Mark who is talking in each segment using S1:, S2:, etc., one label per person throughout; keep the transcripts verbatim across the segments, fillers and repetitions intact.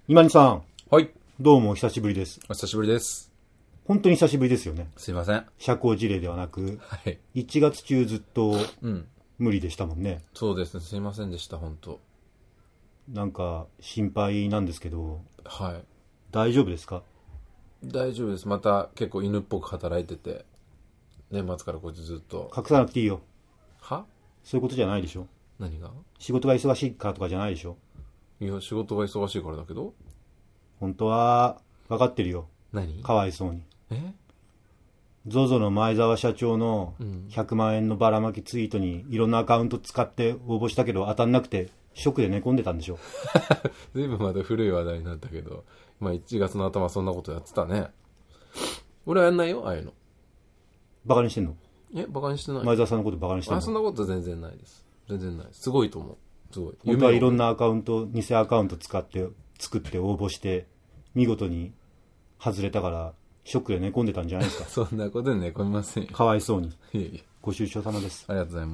S1: 今西さん。
S2: はい。
S1: どうもお久しぶりです。
S2: お久しぶりです。
S1: 本当に久しぶりですよね。
S2: すいません。
S1: 社交辞令ではなく、
S2: はい。
S1: いちがつ中ずっと
S2: うん。
S1: 無理でしたもんね。
S2: そうですね。すいませんでした、本当。
S1: なんか心配なんですけど、
S2: はい。
S1: 大丈夫ですか？
S2: 大丈夫です。また結構犬っぽく働いてて、年末からこいつずっと。
S1: 隠さなくていいよ。
S2: は？
S1: そういうことじゃないでしょ。
S2: 何が？
S1: 仕事が忙しいからとかじゃないでしょ。
S2: いや、仕事が忙しいからだけど。
S1: 本当は分かってるよ。
S2: 何？
S1: かわいそうに。
S2: え？
S1: ゾゾ の前澤社長のひゃくまんえんのばらまきツイートにいろんなアカウント使って応募したけど当たんなくてショックで寝込んでたんでしょ。
S2: ずいぶんまだ古い話題になったけど、まあいちがつの頭そんなことやってたね。俺はやんないよ、ああいうの。
S1: バカにしてんの？
S2: え、バカにしてない。
S1: 前澤さんのことバカにしてんの？
S2: あ、そんなこと全然ないです。全然ないです。すごいと思う。すごい。
S1: 本当はいろんなアカウント、偽アカウント使って作って応募して見事に外れたからショックで寝込んでたんじゃないですか。
S2: そんなことで寝込みませんよ。
S1: かわいそうに。
S2: いえいえ。
S1: ご愁傷様です。
S2: ありがとうございます。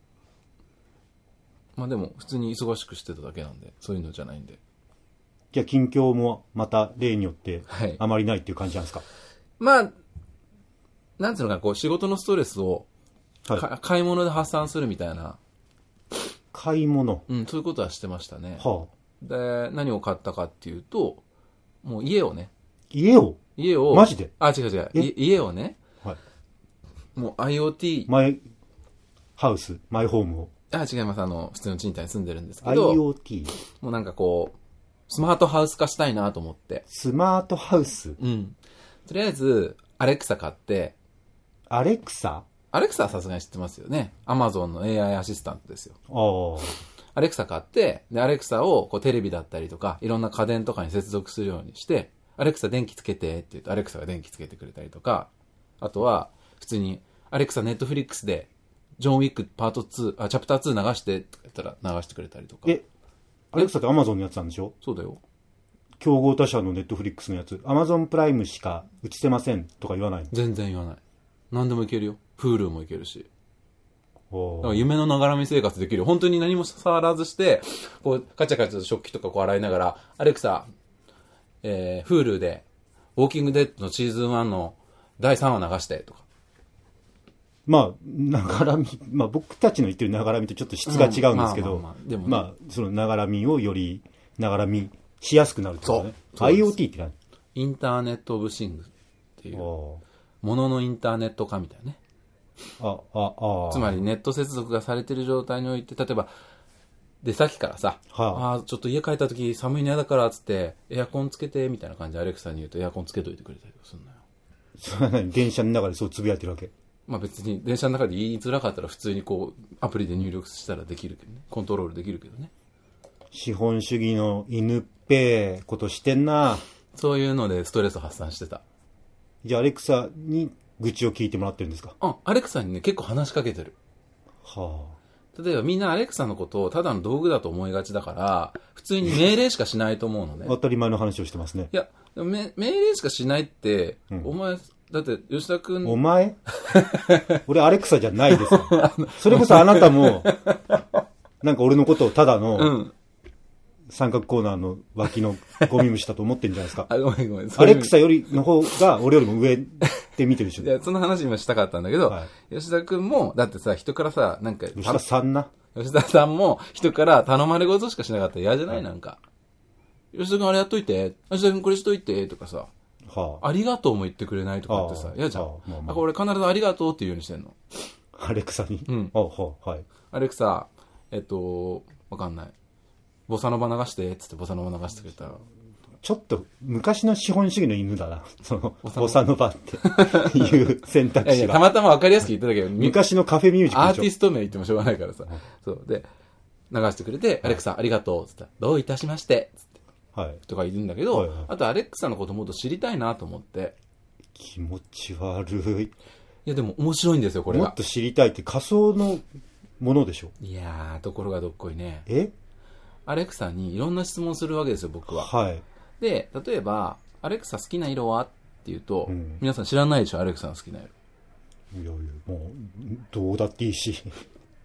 S2: まあでも普通に忙しくしてただけなんで、そういうのじゃないんで。
S1: じゃあ近況もまた例によって
S2: はい
S1: あまりないっていう感じなんですか？
S2: まあ、なんていうのかな、こう仕事のストレスを、
S1: はい
S2: か買い物で発散するみたいな、
S1: 買い物。
S2: うん、そういうことはしてましたね。
S1: はあ。
S2: で、何を買ったかっていうと、もう家をね、
S1: 家を
S2: 家を、
S1: マジで？
S2: あ、違う違う、
S1: え
S2: い家をね、
S1: はい。
S2: もう IoT、
S1: マイハウス、マイホームを。
S2: あ、違います、あの、普通の賃貸に住んでるんですけど、
S1: IoT。
S2: もうなんかこう、スマートハウス化したいなと思って。
S1: スマートハウス。
S2: うん。とりあえず、アレクサ買って、
S1: アレクサ？
S2: アレクサはさすがに知ってますよね。アマゾンの エーアイ アシスタントですよ。
S1: ああ。
S2: アレクサ買って、で、アレクサをこうテレビだったりとか、いろんな家電とかに接続するようにして、アレクサ電気つけてって言うと、アレクサが電気つけてくれたりとか、あとは、普通に、アレクサネットフリックスで、ジョンウィックパートツー、あ、チャプターツー流してとか言ったら流してくれたりとか。
S1: え、アレクサってアマゾンのやつなんでしょ？
S2: そうだよ。
S1: 競合他社のネットフリックスのやつ。アマゾンプライムしか映せませんとか言わないの？
S2: 全然言わない。何でもいけるよ。プールもいけるし。
S1: おー
S2: だから夢のながらみ生活できるよ。本当に何も触らずして、こう、カチャカチャと食器とかこう洗いながら、アレクサ、えー、Hulu で、ウォーキングデッドのシーズンワンのだいさんわ流してとか。
S1: まあ、ながらみ、まあ僕たちの言ってるながらみとちょっと質が違うんですけど、
S2: うんまあまあまあでもね
S1: まあ、そのながらみをよりながらみしやすくなるってことね。
S2: そうそうです
S1: IoT って何？
S2: インターネットオブシングっていう、
S1: あ
S2: もののインターネット化みたいなね。
S1: あ、ああ、あ
S2: つまりネット接続がされている状態において、例えば、出先からさ、
S1: はあ
S2: ああ、ちょっと家帰った時寒いの嫌だからっつって、エアコンつけてみたいな感じでアレクサに言うとエアコンつけといてくれたりとかするのよ。
S1: それは何？電車の中でそうつぶやいてるわけ？
S2: まあ別に電車の中で言いづらかったら普通にこうアプリで入力したらできるけどね。コントロールできるけどね。
S1: 資本主義の犬っぺーことしてんな。
S2: そういうのでストレス発散してた。
S1: じゃあアレクサに愚痴を聞いてもらってるんですか？
S2: あ、アレクサにね結構話しかけてる。
S1: は
S2: 例えばみんなアレクサのことをただの道具だと思いがちだから、普通に命令しかしないと思うのね。
S1: あ。当たり前の話をしてますね。
S2: いや、でもめ命令しかしないって、
S1: うん、
S2: お前、だって吉田くん。
S1: お前俺アレクサじゃないですよ。それこそあなたも、なんか俺のことをただの、
S2: うん
S1: 三角コーナーの脇のゴミ虫だと思ってんじゃないですか。
S2: あ、ごめんごめん。
S1: アレクサよりの方が俺よりも上って見てるでしょ。
S2: いや、その話今したかったんだけど、
S1: は
S2: 吉田くんも、だってさ、人からさ、なんか、
S1: 吉田さんな。
S2: 吉田さんも人から頼まれ事しかしなかったら嫌じゃない、はい、なんか。吉田くんあれやっといて、吉田くんこれしといて、とかさ、
S1: はあ、
S2: ありがとうも言ってくれないとかってさ、嫌じゃん。はあまあまあ、あ、これ必ずありがとうって言うようにしてんの。
S1: アレクサに。
S2: うん。
S1: はあはあ、はい。
S2: アレクサ、えっと、わかんない。ボサノバ流して、つってボサノバ流してくれたら。
S1: ちょっと昔の資本主義の犬だな。その、ボサノバっていう選択肢が。
S2: いやいや、たまたまわかりやすく言ってたけど、
S1: 昔のカフェミュージックでしょ。
S2: アーティスト名言ってもしょうがないからさ。そう。で、流してくれて、アレクサ、ありがとう、つって、どういたしまして、つって。
S1: はい。
S2: とか言うんだけど、
S1: はいはい、
S2: あとアレクサのこともっと知りたいなと思って。
S1: 気持ち悪い。い
S2: や、でも面白いんですよ、これが。
S1: もっと知りたいって仮想のものでしょ。
S2: いやー、ところがどっこいね。
S1: え
S2: アレクサにいろんな質問するわけですよ、僕は。
S1: はい。
S2: で、例えば、アレクサ好きな色はって言うと、
S1: うん、
S2: 皆さん知らないでしょ、アレクサの好きな色。
S1: いやいや、もう、どうだっていいし。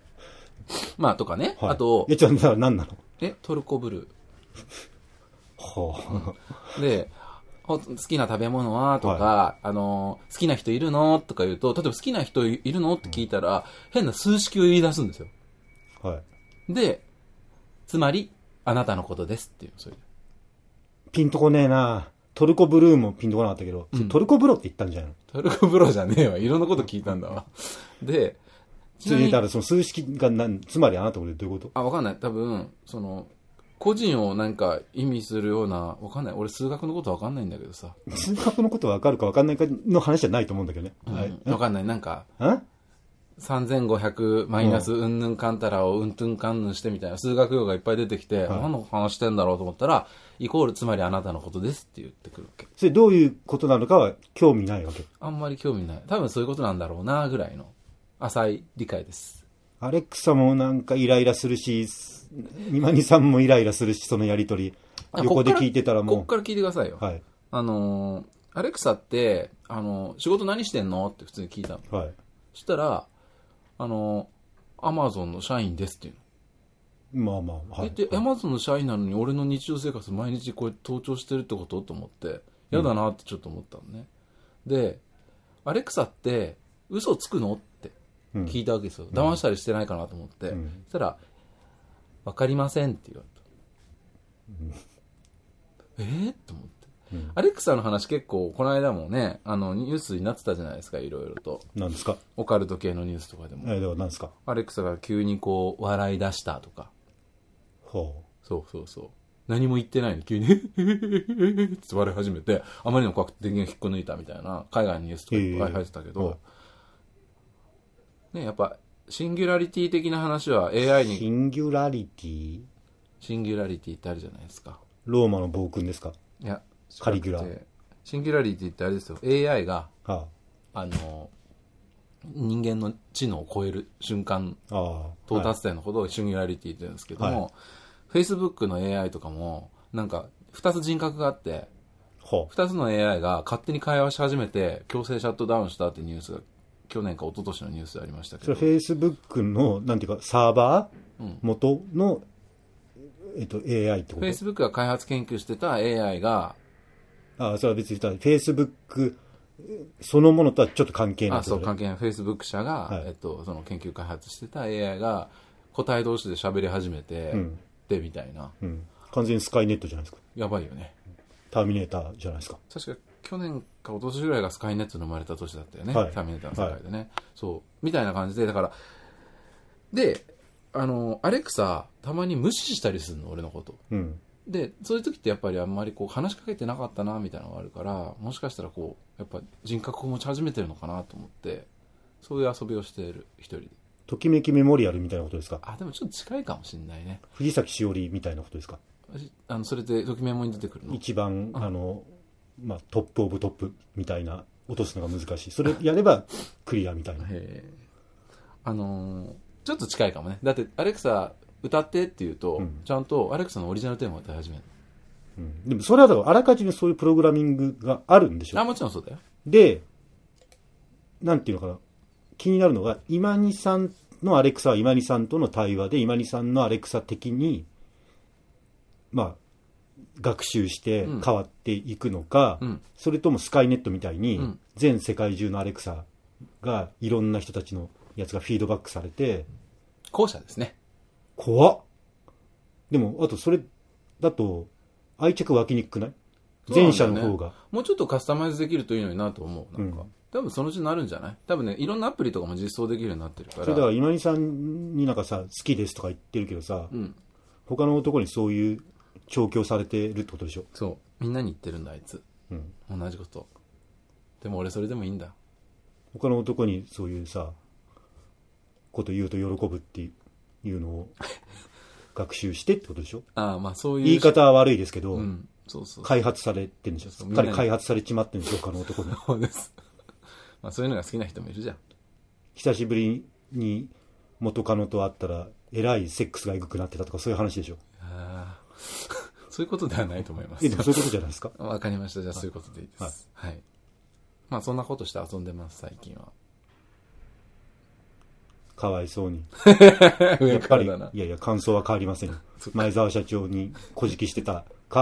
S2: まあ、とかね。
S1: はい、
S2: あと、
S1: え、じゃあ、何なの？
S2: え、トルコブルー。
S1: ほう。
S2: で、好きな食べ物はとか、
S1: は
S2: あの、好きな人いるのとか言うと、例えば好きな人いるのって聞いたら、変な数式を言い出すんですよ。
S1: はい。
S2: で、つまり、あなたのことですっていう、それで。
S1: ピンとこねえな。トルコブルーもピンとこなかったけど、
S2: うん
S1: トルコブロって言ったんじゃないの？
S2: トルコ風呂じゃねえわ。いろんなこと聞いたんだわ。で、ちなみに
S1: だからその数式が何、つまりあなたのことどういうこと？
S2: あ、わかんない。多分、その、個人をなんか意味するような、わかんない。俺数学のことわかんないんだけどさ。
S1: 数学のことわかるかわかんないかの話じゃないと思うんだけどね。
S2: うん
S1: はい。
S2: わかんない。なんか、
S1: ん
S2: さんぜんごひゃくマイナスうんぬんかんたらをうんとんかんぬんしてみたいな数学用語がいっぱい出てきて、
S1: はい
S2: 何の話してんだろうと思ったら、イコールつまりあなたのことですって言ってくるわけ。
S1: それどういうことなのかは興味ないわけ。
S2: あんまり興味ない。多分そういうことなんだろうな、ぐらいの浅い理解です。
S1: アレクサもなんかイライラするし、今にさんもイライラするし、そのやりとり。横で聞いてたらもう。
S2: こっから聞いてくださいよ。
S1: はい。
S2: あのー、アレクサって、あのー、仕事何してんのって普通に聞いたの。
S1: はい。
S2: そしたら、あのー、アマゾンの社員ですっていうの。
S1: まあまあ、はい。
S2: え、で、アマゾンの社員なのに俺の日常生活毎日こう盗聴してるってことと思って、嫌だなってちょっと思ったのね。うん、で、アレクサって嘘つくのって聞いたわけですよ。うん、騙したりしてないかなと思って。うん、そしたら、わかりませんって言われた。うん、えー、と思って。うん、アレクサの話結構、この間もね、あの、ニュースになってたじゃないですか、いろいろと。
S1: 何ですか？
S2: オカルト系のニュースとかでも。
S1: えー、では何ですか？
S2: アレクサが急にこう、笑い出したとか。
S1: ほう。
S2: そうそうそう。何も言ってないのに急に、へへへへへって笑い始めて、あまりにも怖くて電源引っこ抜いたみたいな、海外のニュースとかいっぱい入ってたけど、えー、ね、やっぱ、シンギュラリティ的な話は エーアイ に。
S1: シンギュラリティ？
S2: シンギュラリティってあるじゃないですか。
S1: ローマの暴君ですか？
S2: いや、
S1: カリギュラ。
S2: シンギュラリティってあれですよ。エーアイ が、
S1: は
S2: あ、あの、人間の知能を超える瞬間、
S1: あ
S2: 到達点のことをシンギュラリティって言うんですけども、はい、Facebook の エーアイ とかも、なんか、二つ人格があって、二つの エーアイ が勝手に会話し始めて、強制シャットダウンしたってニュースが、去年か一昨年のニュースでありましたけど。
S1: それ Facebook の、なんていうか、サーバー、うん、元の、えっと、エーアイ ってこと？
S2: Facebook が開発研究してた エーアイ が、
S1: ああ、それは別に言ったら、Facebook そのものとはちょっと関係ない。
S2: あ、そう、関係ない。Facebook 社が、はい、えっと、その研究開発してた エーアイ が、個体同士で喋り始めて、うん、で、みたいな、
S1: うん。完全にスカイネットじゃないですか。
S2: やばいよね。
S1: ターミネーターじゃないですか。
S2: 確か去年か一昨年ぐらいがスカイネットの生まれた年だったよね。はい、ターミネーターの世界でね、はい。そう。みたいな感じで、だから、で、あの、アレクサ、たまに無視したりするの、俺のこと。うん。で、そういう時ってやっぱりあんまりこう話しかけてなかったな、みたいなのがあるから、もしかしたらこう、やっぱ人格を持ち始めてるのかなと思って、そういう遊びをしている、一人で。
S1: ときめきメモリアルみたいなことですか？
S2: あ、でもちょっと近いかもしれないね。
S1: 藤崎しおりみたいなことですか？
S2: あの、それでときメモに出てくるの？
S1: 一番、あの、まあ、トップオブトップみたいな、落とすのが難しい。それやればクリアみたいな。
S2: へあのー、ちょっと近いかもね。だって、アレクサ、歌ってって言うと、うん、ちゃんとアレクサのオリジナルテーマを歌い始める、
S1: うん、でもそれはだからあらかじめそういうプログラミングがあるんでしょ？
S2: あ、もちろんそうだよ。
S1: で、なんていうのかな、気になるのが、今にさんのアレクサは今にさんとの対話で、今にさんのアレクサ的にまあ学習して変わっていくのか、うん、それともスカイネットみたいに、うん、全世界中のアレクサがいろんな人たちのやつがフィードバックされて、
S2: 後者ですね。
S1: 怖っ。でもあとそれだと愛着湧きにくくない？前者の方が、ね、
S2: もうちょっとカスタマイズできるといいのになと思う。なんか、うん、多分そのうちになるんじゃない？多分ね、いろんなアプリとかも実装できるようになってるから。
S1: それだから今井さんになんかさ、好きですとか言ってるけどさ、うん、他の男にそういう調教されてるってことでしょ？
S2: そう、みんなに言ってるんだあいつ、うん、同じこと。でも俺それでもいいんだ。
S1: 他の男にそういうさこと言うと喜ぶっていうのを学習してってことでしょ？
S2: ああ、まあそういう
S1: 言い方は悪いですけど、うん、
S2: そうそうそう、
S1: 開発されてるんでしょ？すっかり開発されちまってるんでしょ？他の男に。
S2: そうです。まあそういうのが好きな人もいるじゃん。
S1: 久しぶりに元カノと会ったらえらいセックスがエグくなってたとかそういう話でしょ？
S2: ああそういうことではないと思います。
S1: え、でもそういうことじゃないですか？
S2: わかりました。じゃあそういうことでいいです。はい。はい、まあそんなことして遊んでます最近は。
S1: かわいそうに。
S2: やっぱり、
S1: いやいや、感想は変わりませんよ。前澤社長にこじきしてたか、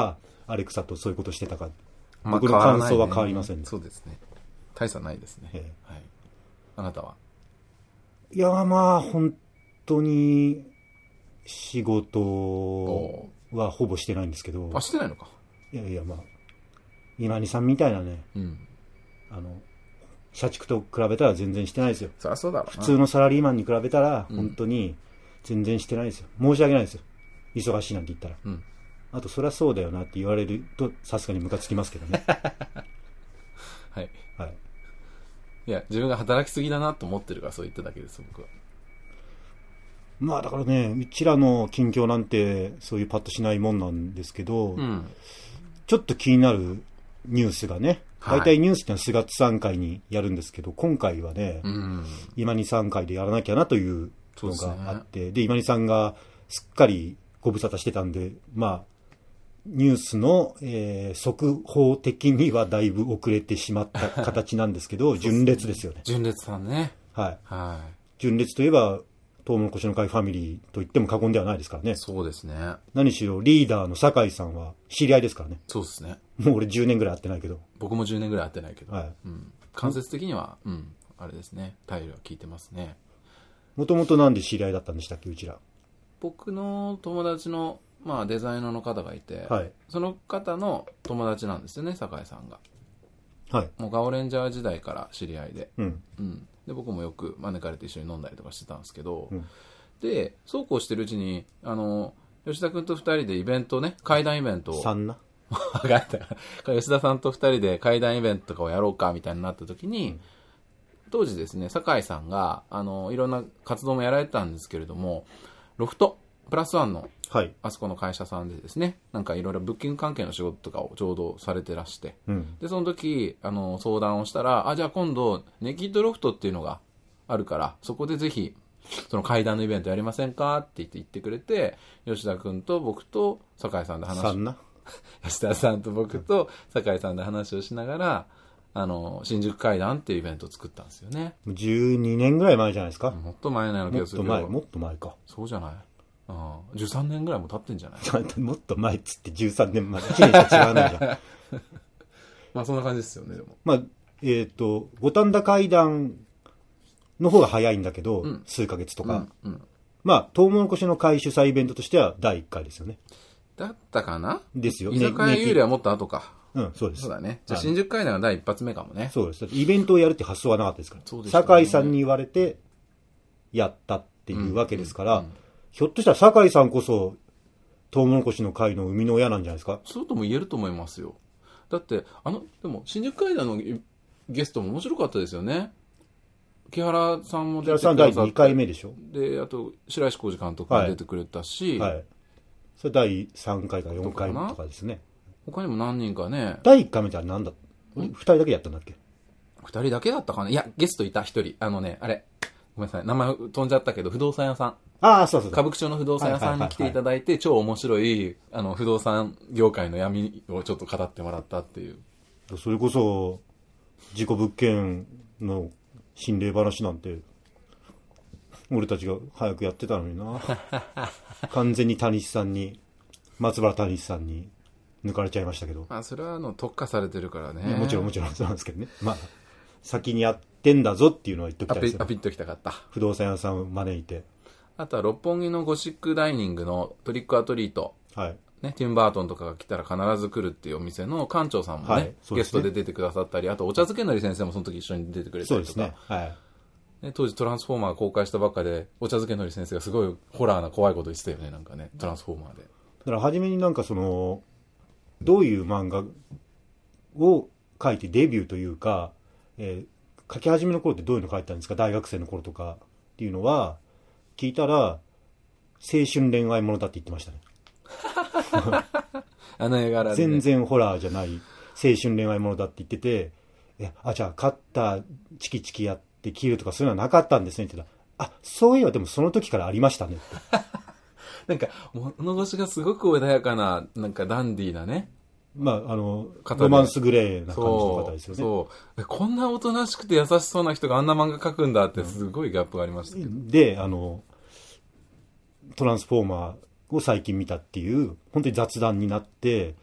S1: アレクサとそういうことしてたか、
S2: まあ
S1: 僕の感想は変わりませんね。
S2: そうですね。大差ないですね。
S1: ええ、
S2: はい。あなたはい
S1: や、まあ、本当に、仕事はほぼしてないんですけど。
S2: あ、してないのか。
S1: いやいや、まあ、今にさんみたいなね、
S2: うん。
S1: あの、社畜と比べたら全然してないですよ。
S2: そりゃそうだろうな。
S1: 普通のサラリーマンに比べたら、
S2: うん
S1: 本当に全然してないですよ。申し訳ないですよ。忙しいなんて言ったら。
S2: うん。
S1: あと、そりゃそうだよなって言われると、さすがにムカつきますけどね。
S2: はい。
S1: はい。
S2: いや、自分が働きすぎだなと思ってるからそう言っただけです、僕は。
S1: まあだからね、うちらの近況なんてそういうパッとしないもんなんですけど、
S2: うん。
S1: ちょっと気になるニュースがね、
S2: はい
S1: 大体ニュースってのはすがつさんかいにやるんですけど、今回はね、
S2: うん。
S1: 今にさんかいでやらなきゃなというの
S2: そう
S1: があって、で,、で今にさんがすっかりご無沙汰してたんで、まあ、ニュースの、えー速報的にはだいぶ遅れてしまった形なんですけど、純烈ですよね。
S2: 純烈さんね。
S1: はい。
S2: は
S1: 純烈といえば、トウモロコシの会ファミリーと言っても過言ではないですからね
S2: い。。そうですね。
S1: 何しろリーダーの酒井さんは知り合いですからね。
S2: そうですね。
S1: もう俺じゅうねんぐらい会ってないけど。
S2: 僕もじゅうねんぐらい会ってないけど。
S1: はい。
S2: うん。間接的には、うん。あれですね。タイルは聞いてますね。
S1: もともとなんで知り合いだったんでしたっけ、うちら。
S2: 僕の友達の、まあ、デザイナーの方がいて、
S1: はい。
S2: その方の友達なんですよね、酒井さんが。
S1: はい。
S2: もうガオレンジャー時代から知り合いで。
S1: うん。
S2: うん。で、僕もよく招かれて一緒に飲んだりとかしてたんですけど、
S1: うん
S2: で、そうこうしてるうちに、あの、吉田君と二人でイベントね、会談イベントを、
S1: さんな。
S2: 分かった。吉田さんと二人で会談イベントとかをやろうかみたいになった時に、当時ですね、酒井さんが、あの、いろんな活動もやられてたんですけれども、ロフト、プラスワンの、
S1: はい。
S2: あそこの会社さんでですね、なんかいろいろブッキング関係の仕事とかをちょうどされてらして、
S1: うん。
S2: で、その時、あの、相談をしたら、あ、じゃあ今度、ネキッドロフトっていうのがあるから、そこでぜひ、その会談のイベントやりませんかって言って言ってくれて、吉田君と僕と酒井さんで話
S1: さんな。
S2: 吉田さんと僕と酒井さんで話をしながら、あの、新宿会談っていうイベントを作ったんですよね。
S1: じゅうにねんぐらい前じゃないですか。
S2: もっと前なような気
S1: も
S2: がするけど。
S1: っと前、もっと前か。
S2: そうじゃないうん。じゅうさんねんぐらいも経ってんじゃない
S1: ちゃんともっと前っつってじゅうさんねんまえ。いちねんしか違わないじゃん。
S2: まあそんな感じですよね、でも。
S1: まあ、えっ、と、五反田会談の方が早いんだけど、
S2: うん
S1: 数ヶ月とか。
S2: うん。うん。
S1: まあ、トウモロコシの会主催イベントとしてはだいいっかいですよね。
S2: だったかな
S1: ですよ。
S2: 居酒屋
S1: ね
S2: 有利はもっと後か。
S1: うん、そうです。
S2: そうだね。じゃあ
S1: はい
S2: 新宿会談は第一発目かもね。
S1: そうです。だってイベントをやるって発想はなかったですから。
S2: そうでしたね
S1: 酒井さんに言われて、やったっていうわけですから、
S2: うんうん
S1: ひょっとしたら酒井さんこそ、トウモロコシの会の生みの親なんじゃないですか。
S2: そうとも言えると思いますよ。だって、あの、でも、新宿会談のゲストも面白かったですよね。木原さんも出てくださって。
S1: 木原さんだいにかいめでしょ。
S2: で、あと、白石浩二監督も出てくれたし、
S1: はい。それだいさんかいかよんかいとかですね。
S2: 他にも何人かね、
S1: だいいっかいめじゃなんだふたりだけでやったんだっけ。
S2: 二人だけだったかないや、ゲストいた一人。あのね、あれ、ごめんなさい、名前飛んじゃったけど、不動産屋さん。
S1: ああ、そうそうそう。
S2: 歌舞伎町の不動産屋さんに来ていただいて、超面白い、あの、不動産業界の闇をちょっと語ってもらったっていう。
S1: それこそ、事故物件の心霊話なんて、俺たちが早くやってたのにな。完全に谷さんに、松原谷さんに抜かれちゃいましたけど。
S2: まあ、それはあの、特化されてるからね。
S1: もちろんもちろんそうなんですけどね。まあ、先にやってんだぞっていうのは言っとき
S2: ア
S1: たいですよ。
S2: ピアピッときたかった。
S1: 不動産屋さんを招いて。
S2: あとは六本木のゴシックダイニングのトリックアトリート。
S1: はい。
S2: ね、ティム・バートンとかが来たら必ず来るっていうお店の館長さんもね、
S1: はいそうですね
S2: ゲストで出てくださったり、あとお茶漬けのり先生もその時一緒に出てくれたりとか、
S1: そうですね。はい。
S2: ね、当時トランスフォーマー公開したばっかで、お茶漬けのり先生がすごいホラーな怖いこと言ってたよね、なんかね、トランスフォーマーで。
S1: だから初めになんかその、どういう漫画を書いてデビューというか、えー書き始めの頃ってどういうの書いてたんですか、大学生の頃とかっていうのは、聞いたら、青春恋愛ものだって言ってましたね。
S2: あの絵柄で、ね。
S1: 全然ホラーじゃない青春恋愛ものだって言ってて、え、あ、じゃあカッターチキチキやって切るとかそういうのはなかったんですねって言ったら、あ、そういえばでもその時からありましたねって。
S2: なんか、物腰がすごく穏やかな、なんかダンディーなね。
S1: まあ、あの、
S2: 方で
S1: ロマンスグレーな感じの方ですよね。
S2: そう。こんなおとなしくて優しそうな人があんな漫画描くんだってすごいギャップがありましたけど。
S1: で、あの、トランスフォーマーを最近見たっていう、本当に雑談になって、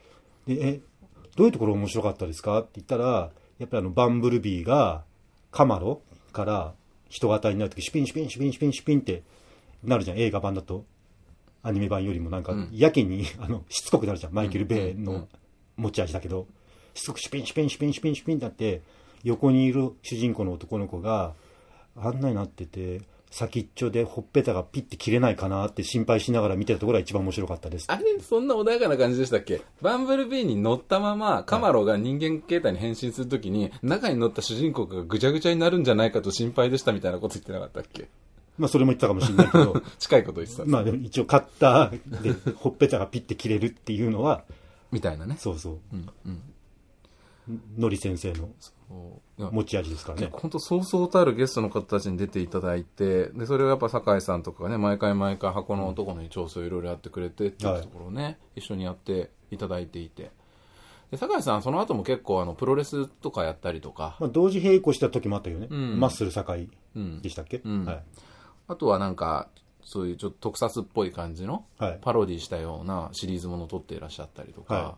S1: で、え、どういうところ面白かったですかって言ったら、やっぱりあの、バンブルビーが、カマロから人型になるとき、シュピンシュピンシュピンシュピンシュピンってなるじゃん。映画版だと。アニメ版よりもなんか、やけに、あの、しつこくなるじゃん。マイケル・ベイの持ち味だけど、しつこくシュピンシュピンシュピンシュピンシュピンってなって、横にいる主人公の男の子が、あんなになってて、先っちょでほっぺたがピッて切れないかなって心配しながら見てたところが一番面白かったです。
S2: あれ、そんな穏やかな感じでしたっけ？バンブルビーに乗ったまま、カマロが人間形態に変身するときに、中に乗った主人公がぐちゃぐちゃになるんじゃないかと心配でしたみたいなこと言ってなかったっけ？
S1: まあそれも言ったかもしれないけど。
S2: 近いこと言ってた。
S1: まあでも一応カッターでほっぺたがピッて切れるっていうのは、
S2: みたいなね。
S1: そうそう。
S2: うんうん。
S1: のり先生の持ち味ですからね。
S2: 本当そうそうたるゲストの方たちに出ていただいて、でそれをやっぱ酒井さんとかがね、毎回毎回箱の男の調整をいろいろやってくれてっていうところをね、はい、一緒にやっていただいていて、で酒井さんその後も結構あのプロレスとかやったりとか、
S1: まあ、同時並行した時もあったよね、
S2: うん、
S1: マッスル酒井でしたっけ、
S2: うんうん、
S1: はい、
S2: あとはなんかそういうちょっと特撮っぽい感じのパロディしたようなシリーズものを撮っていらっしゃったりとか、はい、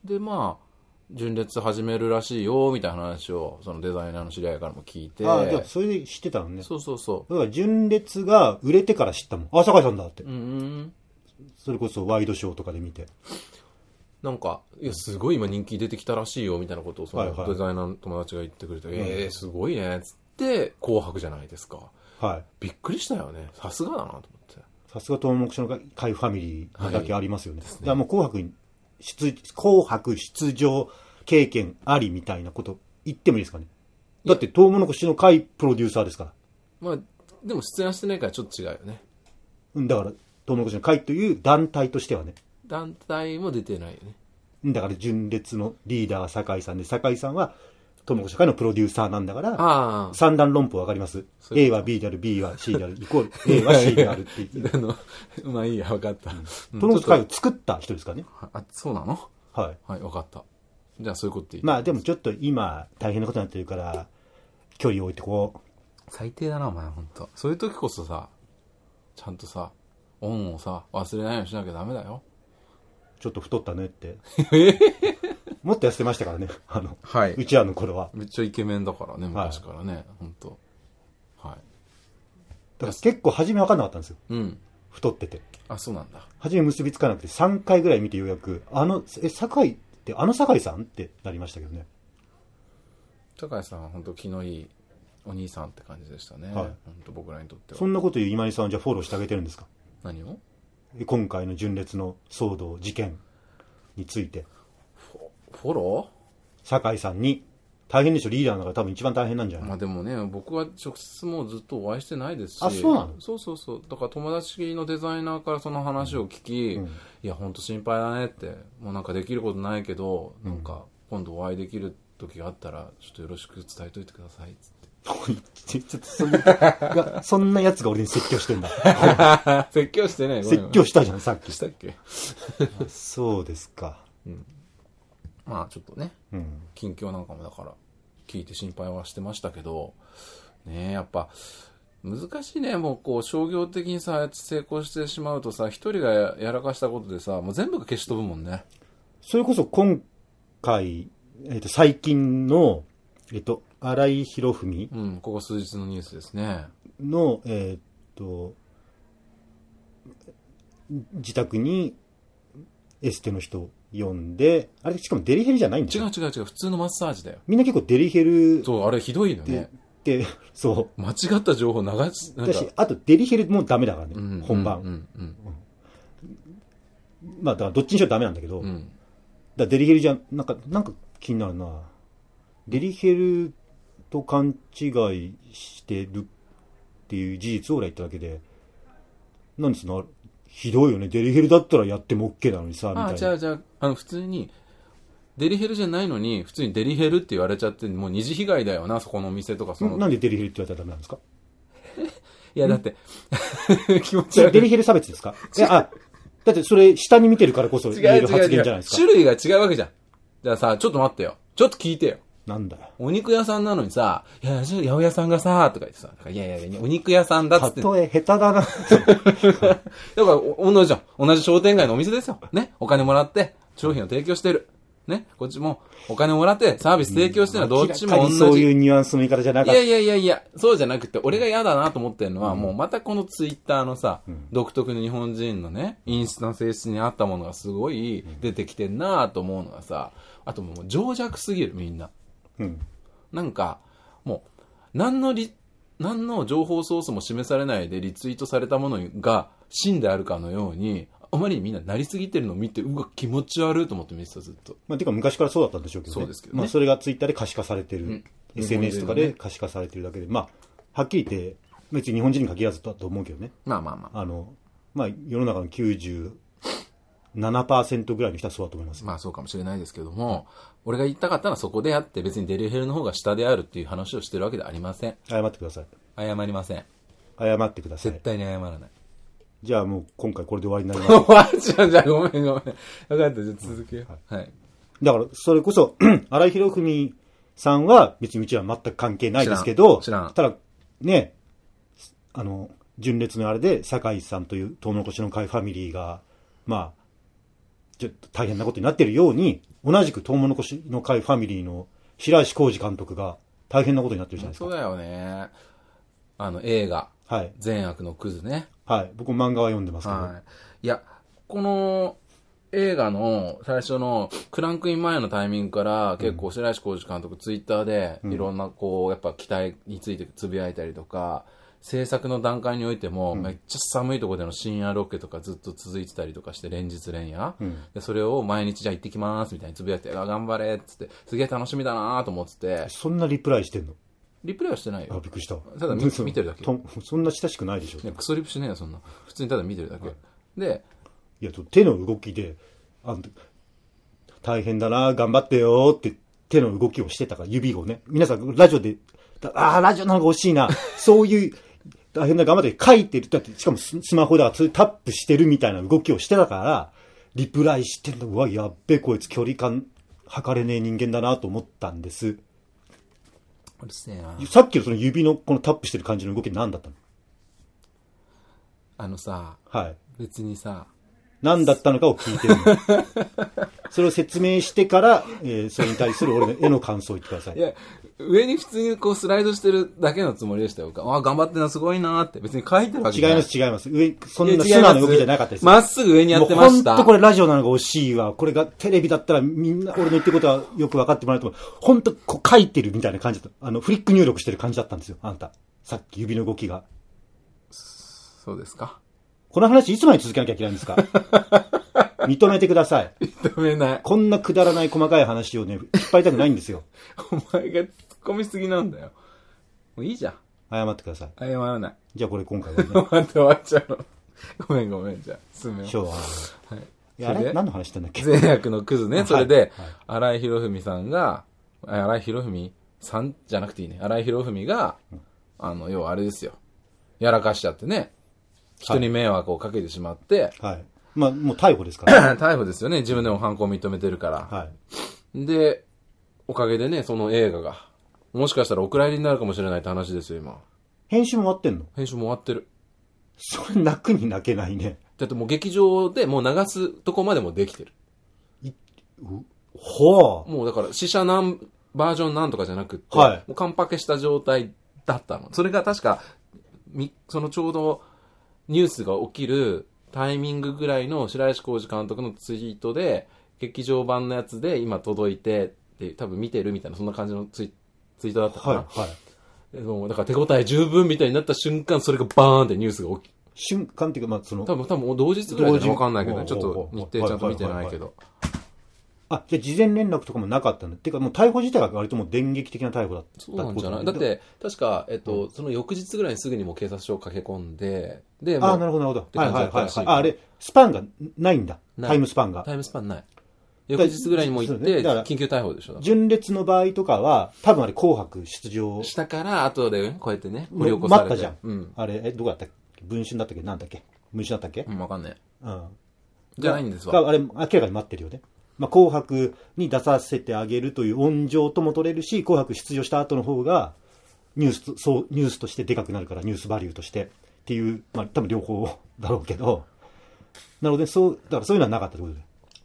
S2: でまあ純烈始めるらしいよみたいな話をそのデザイナーの知り合いからも聞いて、
S1: ああ、それで知ってたのね。
S2: そうそうそう。
S1: だから純烈が売れてから知ったもん。あ、酒井さんだって。
S2: うんうん。
S1: それこそワイドショーとかで見て。
S2: なんかいやすごい今人気出てきたらしいよみたいなことをそのデザイナーの友達が言ってくれて、はいはい、えー、すごいねっつって紅白じゃないですか。
S1: はい。
S2: びっくりしたよね。さすがだなと思って。
S1: さすが東目社の会ファミリーだけありますよね。はい、だからもう紅白に出紅白出場経験ありみたいなこと言ってもいいですかね。だってトウモロコシの会プロデューサーですから。
S2: まあでも出演してないからちょっと違うよね。
S1: だからトウモロコシの会という団体としてはね。
S2: 団体も出てないよね。
S1: だから純烈のリーダーは酒井さんで、酒井さんはトウモロコシの会のプロデューサーなんだから、三段論法わかります？ A は B である、B は C である、イコール A は C であるっていう。あの
S2: まあいいや、分かった。
S1: トウモロコシの会を作った人ですからね。
S2: あ、そうなの？
S1: はい。
S2: はい、分かった。じゃあそういうこと言って
S1: まあでもちょっと今大変なことになってるから距離を置いてこう。
S2: 最低だなお前本当。そういう時こそさちゃんとさオンをさ忘れないようにしなきゃダメだよ。
S1: ちょっと太ったねってもっと痩せてましたからねあの、はい、うちらの頃は
S2: めっちゃイケメンだからね昔からね、はい、本当。はい。
S1: だから結構初め分かんなかったんですよ、
S2: うん、
S1: 太ってて。
S2: あ、そうなんだ。
S1: 初め結びつかなくてさんかいぐらい見てようやくあのえ酒井であの酒井さんってなりましたけどね。
S2: 酒井さんは本当気のいいお兄さんって感じでしたね、はい、本当僕らにとっては。
S1: そんなこと言う今井さんはじゃあフォローしてあげてるんですか？
S2: 何を？
S1: 今回の純烈の騒動事件について
S2: フォロ
S1: ー？酒井さんに大変でしょ、リーダーだから多分一番大変なんじゃない？まあ
S2: でもね僕は直接もうずっとお会いしてないですし。
S1: あ、そうなの？
S2: そうそうそう。だから友達のデザイナーからその話を聞き、うんうん、いや本当心配だねって、もうなんかできることないけど、うん、なんか今度お会いできる時があったらちょっとよろしく伝えといてくださいっつって。
S1: ちょっとそんなそんなやつが俺に説教してんだ
S2: 説教してない。
S1: 説教したじゃんさっき。
S2: したっけ
S1: そうですか、
S2: うん、まあちょっとね、うん、近況なんかもだから聞いて心配はしてましたけどね。やっぱ難しいね。もうこう商業的にさ成功してしまうとさ、一人が や, やらかしたことでさもう全部が消し飛ぶもんね。そ
S1: れこそ今回、えー、と最近のえっ、ー、と新井博文、
S2: うん、ここ数日のニュースですね
S1: の、えっ、ー、と自宅にエステの人を呼んで、あれしかもデリヘルじゃないんですよ。
S2: 違う違う違う、普通のマッサージだよ。
S1: みんな結構デリヘル、
S2: そう、あれひどいよね。
S1: で、そう
S2: 間違った情報流す。
S1: だし、あとデリヘルもダメだからね、うん、本番、うんうんうん、まあだからどっちにしろダメなんだけど、うん、だデリヘルじゃなんかなんか気になるな。デリヘルと勘違いしてるっていう事実を俺は言っただけで、なんですのひどいよね。デリヘルだったらやっても OK なのにさみたいな。
S2: あ、じゃあじゃああの普通にデリヘルじゃないのに普通にデリヘルって言われちゃって、もう二次被害だよな、そこのお店とか。その
S1: なんでデリヘルって言われたらダメなんですか？
S2: いやだって気持ち悪い。
S1: デリヘル差別ですか？いや、あ、だってそれ下に見てるからこそ言える発言じゃないですか。
S2: 種類が違うわけじゃん。じゃあさ、ちょっと待ってよ、ちょっと聞いてよ。
S1: なんだよ。
S2: お肉屋さんなのにさ、いや、八百屋さんがさ、とか言ってさ、いやいや、お肉屋さんだっつって。
S1: 例え下手だな。だ
S2: から、同じじゃん。同じ商店街のお店ですよ。ね。お金もらって、商品を提供してる。 ね、こっちもお金もらってサービス提供してるのはどっちも同じ。
S1: そういうニュアンスの言い方じゃなかった。
S2: いやいやいやいや、そうじゃなくて、俺が嫌だなと思ってるのは、うん、もうまたこのツイッターのさ、うん、独特の日本人のね、インスタの性質に合ったものがすごい出てきてんなと思うのがさ、あともう情弱すぎる、みんな。うん、なんか、もう、何のリ、何の情報ソースも示されないでリツイートされたものが真であるかのように、あまりにみんななりすぎてるのを見て、うわ、気持ち悪いと思って見てた、ずっと。
S1: まあ、てか昔からそうだったんでしょうけどね。
S2: そうですけどね。
S1: まあ、それがツイッターで可視化されてる、うん、エスエヌエス とかで可視化されてるだけで、まあ、はっきり言って、別に日本人に限らずだと思うけどね。
S2: まあまあまあ。
S1: あの、まあ、世の中のきゅうじゅうななパーセント ぐらいの人はそうだと思います。
S2: まあそうかもしれないですけども、俺が言いたかったのはそこであって、別にデリヘルの方が下であるっていう話をしてるわけではありません。
S1: 謝ってください。
S2: 謝りません。
S1: 謝ってください。
S2: 絶対に謝らない。
S1: じゃあもう今回これで終わりになります。
S2: 終わっちゃうじゃあごめんごめん。分かった、じゃあ続けよう。はい。
S1: だからそれこそ、荒井博文さんは別にうちは全く関係ないですけど、
S2: 知らん。
S1: ただね、あの、純烈のあれで酒井さんというトウモロコシの会ファミリーが、まあ、ちょっと大変なことになっているように、同じくトウモロコシの会ファミリーの白石浩二監督が大変なことになってるじゃないですか。
S2: そうだよね。あの映画。はい。善悪のクズね。
S1: はい。僕も漫画は読んでますけど。はい。
S2: いや、この映画の最初のクランクイン前のタイミングから結構白石浩二監督ツイッターでいろんなこうやっぱ期待についてつぶやいたりとか、制作の段階においてもめっちゃ寒いところでの深夜ロケとかずっと続いてたりとかして連日連夜、うん、でそれを毎日じゃあ行ってきますみたいにつぶやいて、あ頑張れっつってすげえ楽しみだなと思ってて。
S1: そんなリプライしてんの？
S2: リプライはしてないよ。
S1: あ、びっくりした。
S2: ただ見見てるだけ。
S1: そんな親しくないでしょ。
S2: クソリプしねえよそんな。普通にただ見てるだけ。はい、で、
S1: いや手の動きであ大変だな頑張ってよって手の動きをしてたから、指をね、皆さんラジオでああラジオの方が惜しいなそういう大変な頑張って書いてる、だってしかもスマホではタップしてるみたいな動きをしてたからリプライしてんの、うわやっべこいつ距離感測れねえ人間だなと思ったんです。
S2: うるせえな。
S1: さっきのその指のこのタップしてる感じの動き何だったの？
S2: あのさ、
S1: はい、
S2: 別にさ
S1: 何だったのかを聞いてるのそれを説明してから、えー、それに対する俺の絵の感想を言ってください。
S2: いや上に普通にこうスライドしてるだけのつもりでしたよ。あ頑張ってるなすごいなって別に書いてるわけじゃない。
S1: 違います違います。上そんな素直な動きじゃなかったです。
S2: まっすぐ上にやってました。
S1: 本当これラジオなのが惜しいわ。これがテレビだったらみんな俺の言ってることはよく分かってもらえると思う。本当こう書いてるみたいな感じだった。あのフリック入力してる感じだったんですよ。あんたさっき指の動きが。
S2: そうですか。
S1: この話いつまで続けなきゃいけないんですか認めてください。
S2: 認めない。
S1: こんなくだらない細かい話をね、引っ張りたくないんですよ。
S2: お前が突っ込みすぎなんだよ。もういいじゃん。
S1: 謝ってください。
S2: 謝らない。
S1: じゃあこれ今回はね。
S2: 終わって終わっちゃうの。ごめんごめん、じゃあ、進めよう。
S1: 今日は、はい。いや、あれ何の話したんだっけ？
S2: 善悪のクズね。それで、はいはい、荒井博文さんが、荒井博文さんじゃなくていいね。荒井博文が、うん、あの、要はあれですよ。やらかしちゃってね。人に迷惑をかけてしまって。
S1: はい。はい、まあ、もう逮捕ですから、
S2: ね。逮捕ですよね。自分でも犯行を認めてるから。
S1: はい。
S2: で、おかげでね、その映画が、もしかしたらお蔵入りになるかもしれないって話ですよ、今。
S1: 編集も終わってんの？
S2: 編集も終わってる。
S1: それ泣くに泣けないね。
S2: だってもう劇場でもう流すとこまでもできてる。
S1: い、ほう。
S2: もうだから、試写なんバージョンなんとかじゃなくって、
S1: はい、
S2: もうカンパケした状態だったの。それが確か、みそのちょうど、ニュースが起きるタイミングぐらいの白石浩二監督のツイートで劇場版のやつで今届いてで多分見てるみたいなそんな感じのツイ、ツイートだったかな、
S1: はいはい、
S2: でもだから手応え十分みたいになった瞬間それがバーンってニュースが起き
S1: 瞬間っていうかまあその
S2: 多分多分同日ぐらいじゃ分かんないけど、ね、ちょっと日程ちゃんと見てないけど、
S1: あ、じゃあ事前連絡とかもなかったんだ。っていうかもう逮捕自体が割ともう電撃的な逮捕だった。
S2: そうなんじゃない？だって確か、えっと、うん、その翌日ぐらいにすぐにもう警察署を駆け込んで、で、
S1: ああ、なるほどなるほど。はいはいはい、はい。あ、あれスパンがないんだ。タイムスパンが。
S2: タイムスパンない。翌日ぐらいにも行って、緊急逮捕でしょ。
S1: 純烈の場合とかは多分あれ紅白出場
S2: したから後でこうやってね掘り起こされて。
S1: 待ったじゃん。うん、あれえどこだったっけ？文春だったっけ？なんだっけ？文春だったっけ？
S2: うん、わかんない。
S1: うん。
S2: じゃないんですわ。
S1: あれ明らかに待ってるよね。まあ、紅白に出させてあげるという温情とも取れるし、紅白出場した後の方がニュースそうニュースとしてでかくなるからニュースバリューとしてっていう、まあ多分両方だろうけど、なのでそうだからそういうのはなかったってことで。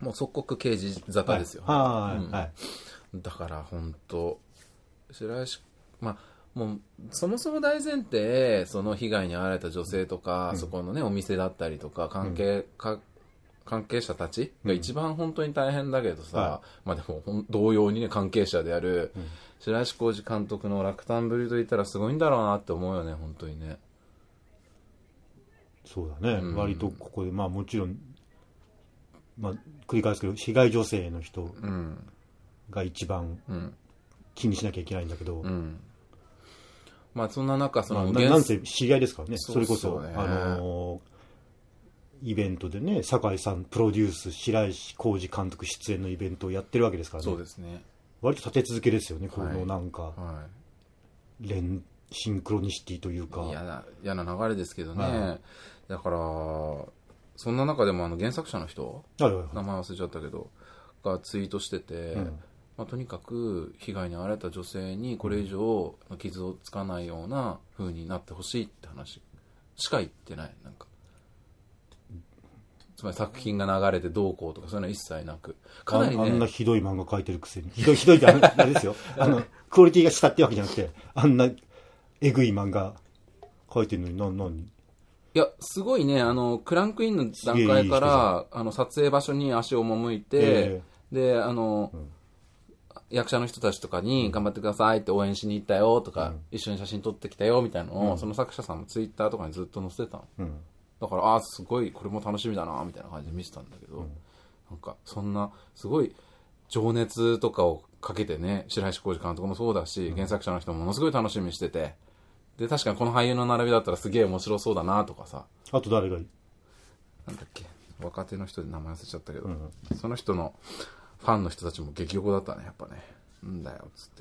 S2: もう即刻刑事沙汰ですよ。
S1: はい。
S2: うん
S1: はい。
S2: だから本当白石、まあもうそもそも大前提、その被害に遭われた女性とか、うん、そこのねお店だったりとか関係、うん、か関係者たちが一番本当に大変だけどさ、うん、まあでも同様にね関係者である白石浩二監督の落胆ぶりといったらすごいんだろうなって思うよね、本当にね。
S1: そうだね、うん、割とここでまあもちろん、まあ、繰り返すけど被害女性の人が一番気にしなきゃいけないんだけど、うんうん、
S2: まあそんな中その、
S1: まあ、ななんせ知り合いですからね。 そ, それこそ、ね、あのー、イベントでね酒井さんプロデュース白石浩二監督出演のイベントをやってるわけですからね。
S2: そうですね、
S1: 割と立て続けですよね、このなんか、
S2: はい、
S1: 連シンクロニシティというか
S2: 嫌な、嫌な流れですけどね、
S1: はい、
S2: だからそんな中でもあの原作者の人、
S1: はいはいはい、
S2: 名前忘れちゃったけどがツイートしてて、うんまあ、とにかく被害に遭われた女性にこれ以上傷をつかないような風になってほしいって話しか言ってない。なんかつまり作品が流れてどうこうとかそういうのは一切なく、かなりね
S1: あ, あんなひどい漫画描いてるくせにひどいひどいってあれですよあのクオリティが下ってわけじゃなくて、あんなえぐい漫画描いてるのに何何
S2: いやすごいね、あのクランクインの段階からあの撮影場所に足を赴いて、えー、であの、うん、役者の人たちとかに頑張ってくださいって応援しに行ったよとか、うん、一緒に写真撮ってきたよみたいなのを、うん、その作者さんもツイッターとかにずっと載せてたの、うん、だからああすごいこれも楽しみだなみたいな感じで見せたんだけど、うん、なんかそんなすごい情熱とかをかけてね、白石浩二監督もそうだし、うん、原作者の人もものすごい楽しみにしてて、で確かにこの俳優の並びだったらすげえ面白そうだなとかさ。
S1: あと誰がいい？
S2: なんだっけ、若手の人で名前忘れちゃったけど、うん、その人のファンの人たちも激横だったね、やっぱね。んだよっつって。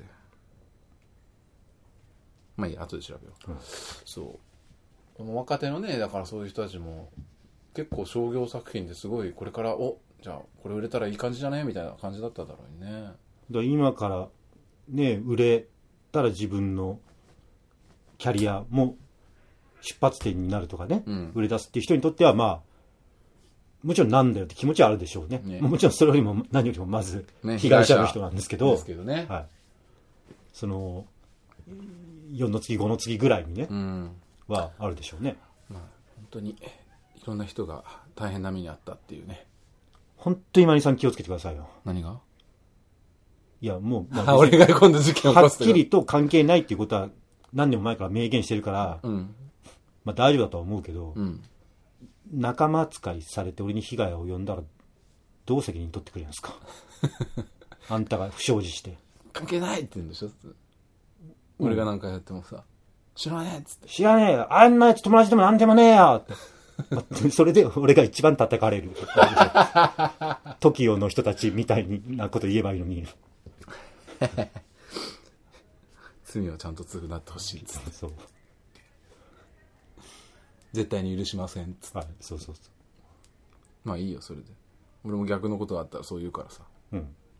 S2: まあいいや、後で調べよう、うん、そうこの若手のね、だからそういう人たちも結構商業作品ですごいこれからおじゃあこれ売れたらいい感じじゃねみたいな感じだっただろうね。だから
S1: 今からね売れたら自分のキャリアも出発点になるとかね、うん、売れ出すっていう人にとってはまあもちろんなんだよって気持ちはあるでしょう ね, ねもちろんそれよりも何よりもまず被害者の人なんですけど、ね、
S2: ですけどね、
S1: はい、そのよんの次ごの次ぐらいにね、うん、はあるでしょうね。
S2: まあ本当にいろんな人が大変な目にあったっていうね。
S1: 本当に今井さん気をつけてくださいよ。
S2: 何が？
S1: いやもう、
S2: まあ、俺が今度事件を起こす
S1: はっきりと関係ないっていうことは何年も前から明言してるから、うん、まあ大丈夫だとは思うけど、うん、仲間扱いされて俺に被害を及んだらどう責任取ってくれるんですかあんたが不祥事して
S2: 関係ないって言うんでしょ、うん、俺が何かやってもさ知らねえっつって
S1: 知らねえよあんなやつ友達でも何でもねえよってそれで俺が一番叩かれるトキオの人たちみたいなこと言えばいいのに
S2: 罪をちゃんと償ってほしいっつって
S1: そう
S2: 絶対に許しませんっつって、
S1: はい、そうそうそう
S2: まあいいよそれで。俺も逆のことがあったらそう言うからさ、うん、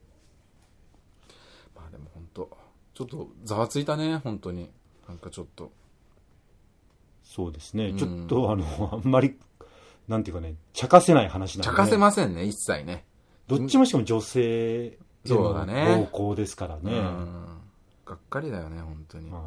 S2: まあでも本当ちょっとざわついたね本当に。なんかちょっと
S1: そうですね、うん、ちょっとあのあんまりなんていうかね茶化せない話なんで、ね、
S2: 茶化せませんね一切ね。
S1: どっちもしかも女性への暴行ですからね。
S2: うん、がっかりだよね本当に、うん、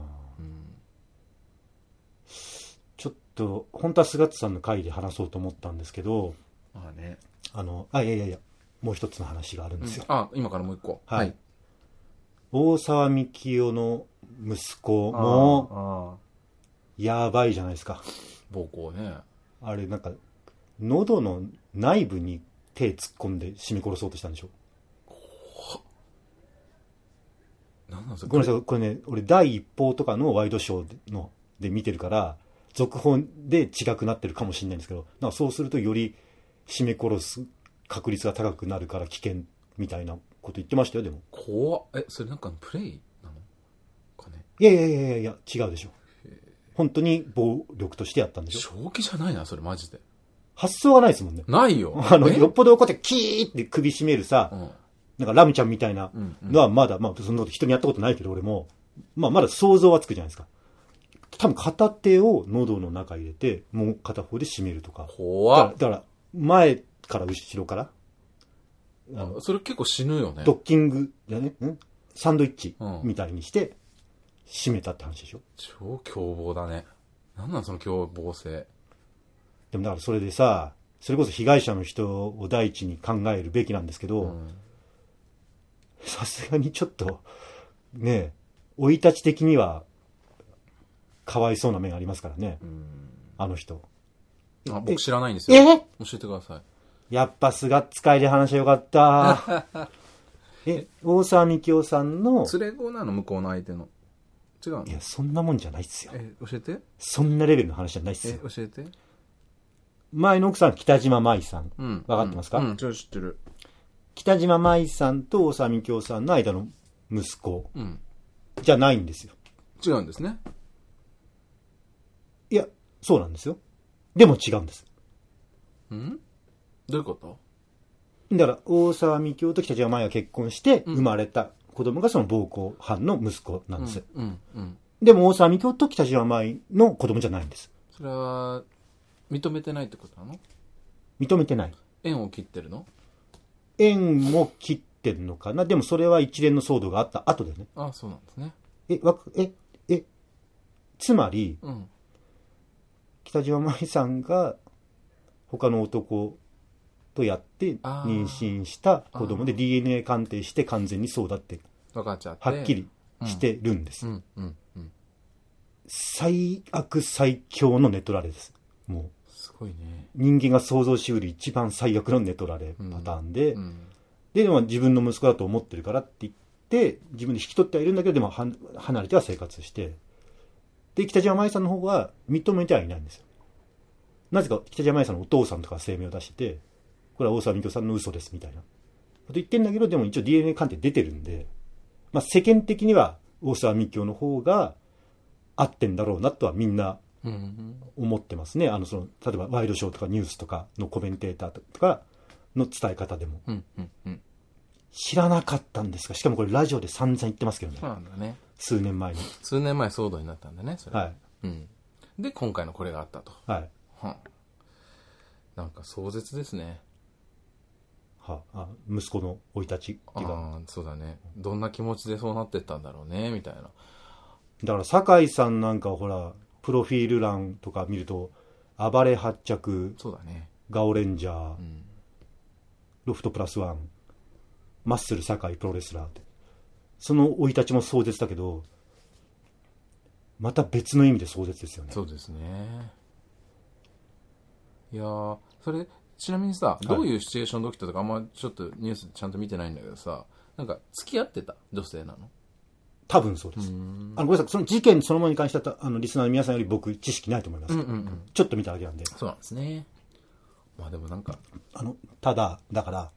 S1: ちょっと本当は菅田さんの回で話そうと思ったんですけど、
S2: ああね、あ
S1: のあいやいやいやもう一つの話があるんですよ、
S2: うん、あ今からもう一個、
S1: はい、はい、大沢みきおの息子もやばいじゃないですか。
S2: 暴行ね。あ
S1: れなんか喉の内部に手突っ込んで絞め殺そうとしたんでしょ。
S2: なんなんそれ。
S1: ごめんなさいこれね俺第一報とかのワイドショーので見てるから続報で違くなってるかもしれないんですけど、なんかそうするとより絞め殺す確率が高くなるから危険みたいなこと言ってましたよ。でも
S2: 怖っ。えそれなんかプレイなのかね。
S1: いやいやいやいやいや違うでしょ。本当に暴力としてやったんでしょ。
S2: 正気じゃないなそれマジで。
S1: 発想がないですもんね。
S2: ないよ。
S1: あのよっぽどこうやってキーって首絞めるさ、うん、なんかラムちゃんみたいなのはまだ、うんうん、まあそんなこと人にやったことないけど俺もまあまだ想像はつくじゃないですか。多分片手を喉の中入れてもう片方で締めるとか。
S2: 怖っ。
S1: だから前から後ろからあの
S2: それ結構死ぬよね。
S1: ドッキングじゃね、んサンドイッチみたいにして締めたって話でしょ。
S2: 超凶暴だね。なんなんその凶暴性。
S1: でもだからそれでさ、それこそ被害者の人を第一に考えるべきなんですけど、さすがにちょっとねえ、生い立ち的にはかわいそうな面ありますからね、うん、あの人。
S2: あ、僕知らないんですよ。
S1: え
S2: 教えてください。
S1: やっぱすがっ使いで話はよかったえ、大沢みきおさんの
S2: 連れ子なの、向こうの相手の。違うの？
S1: いや、そんなもんじゃないっすよ。
S2: え、教えて。
S1: そんなレベルの話じゃないっすよ。
S2: え、教えて。
S1: 前の奥さん、北島舞さん。
S2: うん。
S1: 分かってますか？
S2: うん、うん、ちょっと知ってる。
S1: 北島舞さんと大沢みきおさんの間の息子。
S2: うん。
S1: じゃないんですよ。
S2: 違うんですね。
S1: いや、そうなんですよ。でも違うんです。
S2: ん？どういうこと？
S1: だから、大沢みきおと北島舞が結婚して生まれた子供がその暴行犯の息子なんです。
S2: うん、うん、うん。
S1: でも大沢みきおと北島舞の子供じゃないんです。
S2: それは、認めてないってことなの？
S1: 認めてない。
S2: 縁を切ってるの？
S1: 縁も切ってるのかな。でもそれは一連の騒動があった後でね。
S2: ああ、そうなんですね。
S1: え、わく、え、え、つまり、
S2: うん、
S1: 北島舞さんが他の男とやって妊娠した子供で ディーエヌエー 鑑定して完全にそうだって
S2: 分かっちゃって
S1: はっきりしてるんです。
S2: うんうんうん、
S1: 最悪最強のネトラレです。もう
S2: すごいね。
S1: 人間が想像しうる一番最悪のネトラレパターンで、
S2: うんうん、
S1: ででも自分の息子だと思ってるからって言って自分で引き取ってはいるんだけど、でも離れては生活して、で北島舞さんの方は認めてはいないんですよ。なぜか北島舞さんのお父さんとか声明を出してて、これは大沢みきおさんの嘘ですみたいなこと言ってんだけど、でも一応 ディーエヌエー 鑑定出てるんで、まあ、世間的には大沢みきおの方が合ってんだろうなとはみんな思ってますね。あのその例えばワイドショーとかニュースとかのコメンテーターとかの伝え方でも、
S2: うんうんうん、
S1: 知らなかったんですか。しかもこれラジオで散々言ってますけどね。
S2: そうなんだね。
S1: 数年前に
S2: 数年前騒動になったんだね、それ。
S1: はい、
S2: うん、で今回のこれがあったと。
S1: はい、
S2: はあ、なんか壮絶ですね。
S1: はあ、息子の生い立ちっていうか、
S2: ああ、そうだね。どんな気持ちでそうなってったんだろうねみたいな。
S1: だから酒井さんなんかほらプロフィール欄とか見ると暴れ発着、
S2: そうだね、
S1: ガオレンジャー、
S2: うん、
S1: ロフトプラスワン、マッスル酒井プロレスラーって、その生い立ちも壮絶だけどまた別の意味で壮絶ですよね。
S2: そうですね。いやー、それちなみにさ、どういうシチュエーションで起きたとか、あんまちょっとニュースちゃんと見てないんだけどさ、なんか付き合ってた女性なの？
S1: 多分そうです。あのごめんなさい、その事件そのものに関してはあのリスナーの皆さんより僕知識ないと思います、うんうんうん、ちょっと見ただけなんで。
S2: そうなんですね。まあでもなんか
S1: あのただだから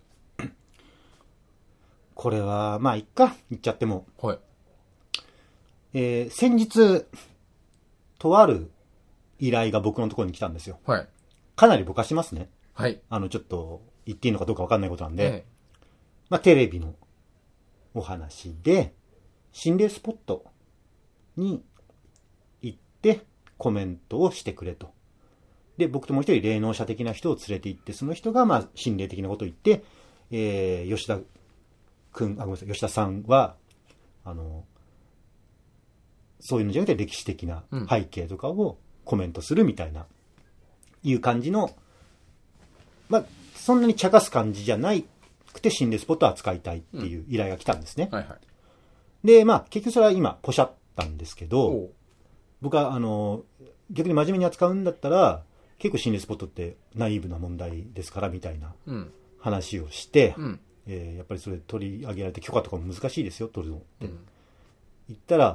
S1: これはまあいっか言っちゃっても、
S2: はい、
S1: えー、先日とある依頼が僕のところに来たんですよ。
S2: はい、
S1: かなりぼかしますね。
S2: はい、
S1: あのちょっと言っていいのかどうか分かんないことなんで、
S2: はい、
S1: まあテレビのお話で心霊スポットに行ってコメントをしてくれと。で僕ともう一人霊能者的な人を連れて行って、その人がまあ心霊的なことを言って、えー、吉田君、あ、ごめんなさい、吉田さんはあのそういうのじゃなくて歴史的な背景とかをコメントするみたいな、うん、いう感じの、まあそんなに茶化す感じじゃなくて心霊スポットを扱いたいっていう依頼が来たんですね。
S2: うん、はいはい。
S1: でまあ結局それは今ポシャったんですけど、僕はあの逆に真面目に扱うんだったら結構心霊スポットってナイーブな問題ですからみたいな話をして、うん、えー、やっぱりそれ取り上げられて許可とかも難しいですよ取るのって、うん、言ったら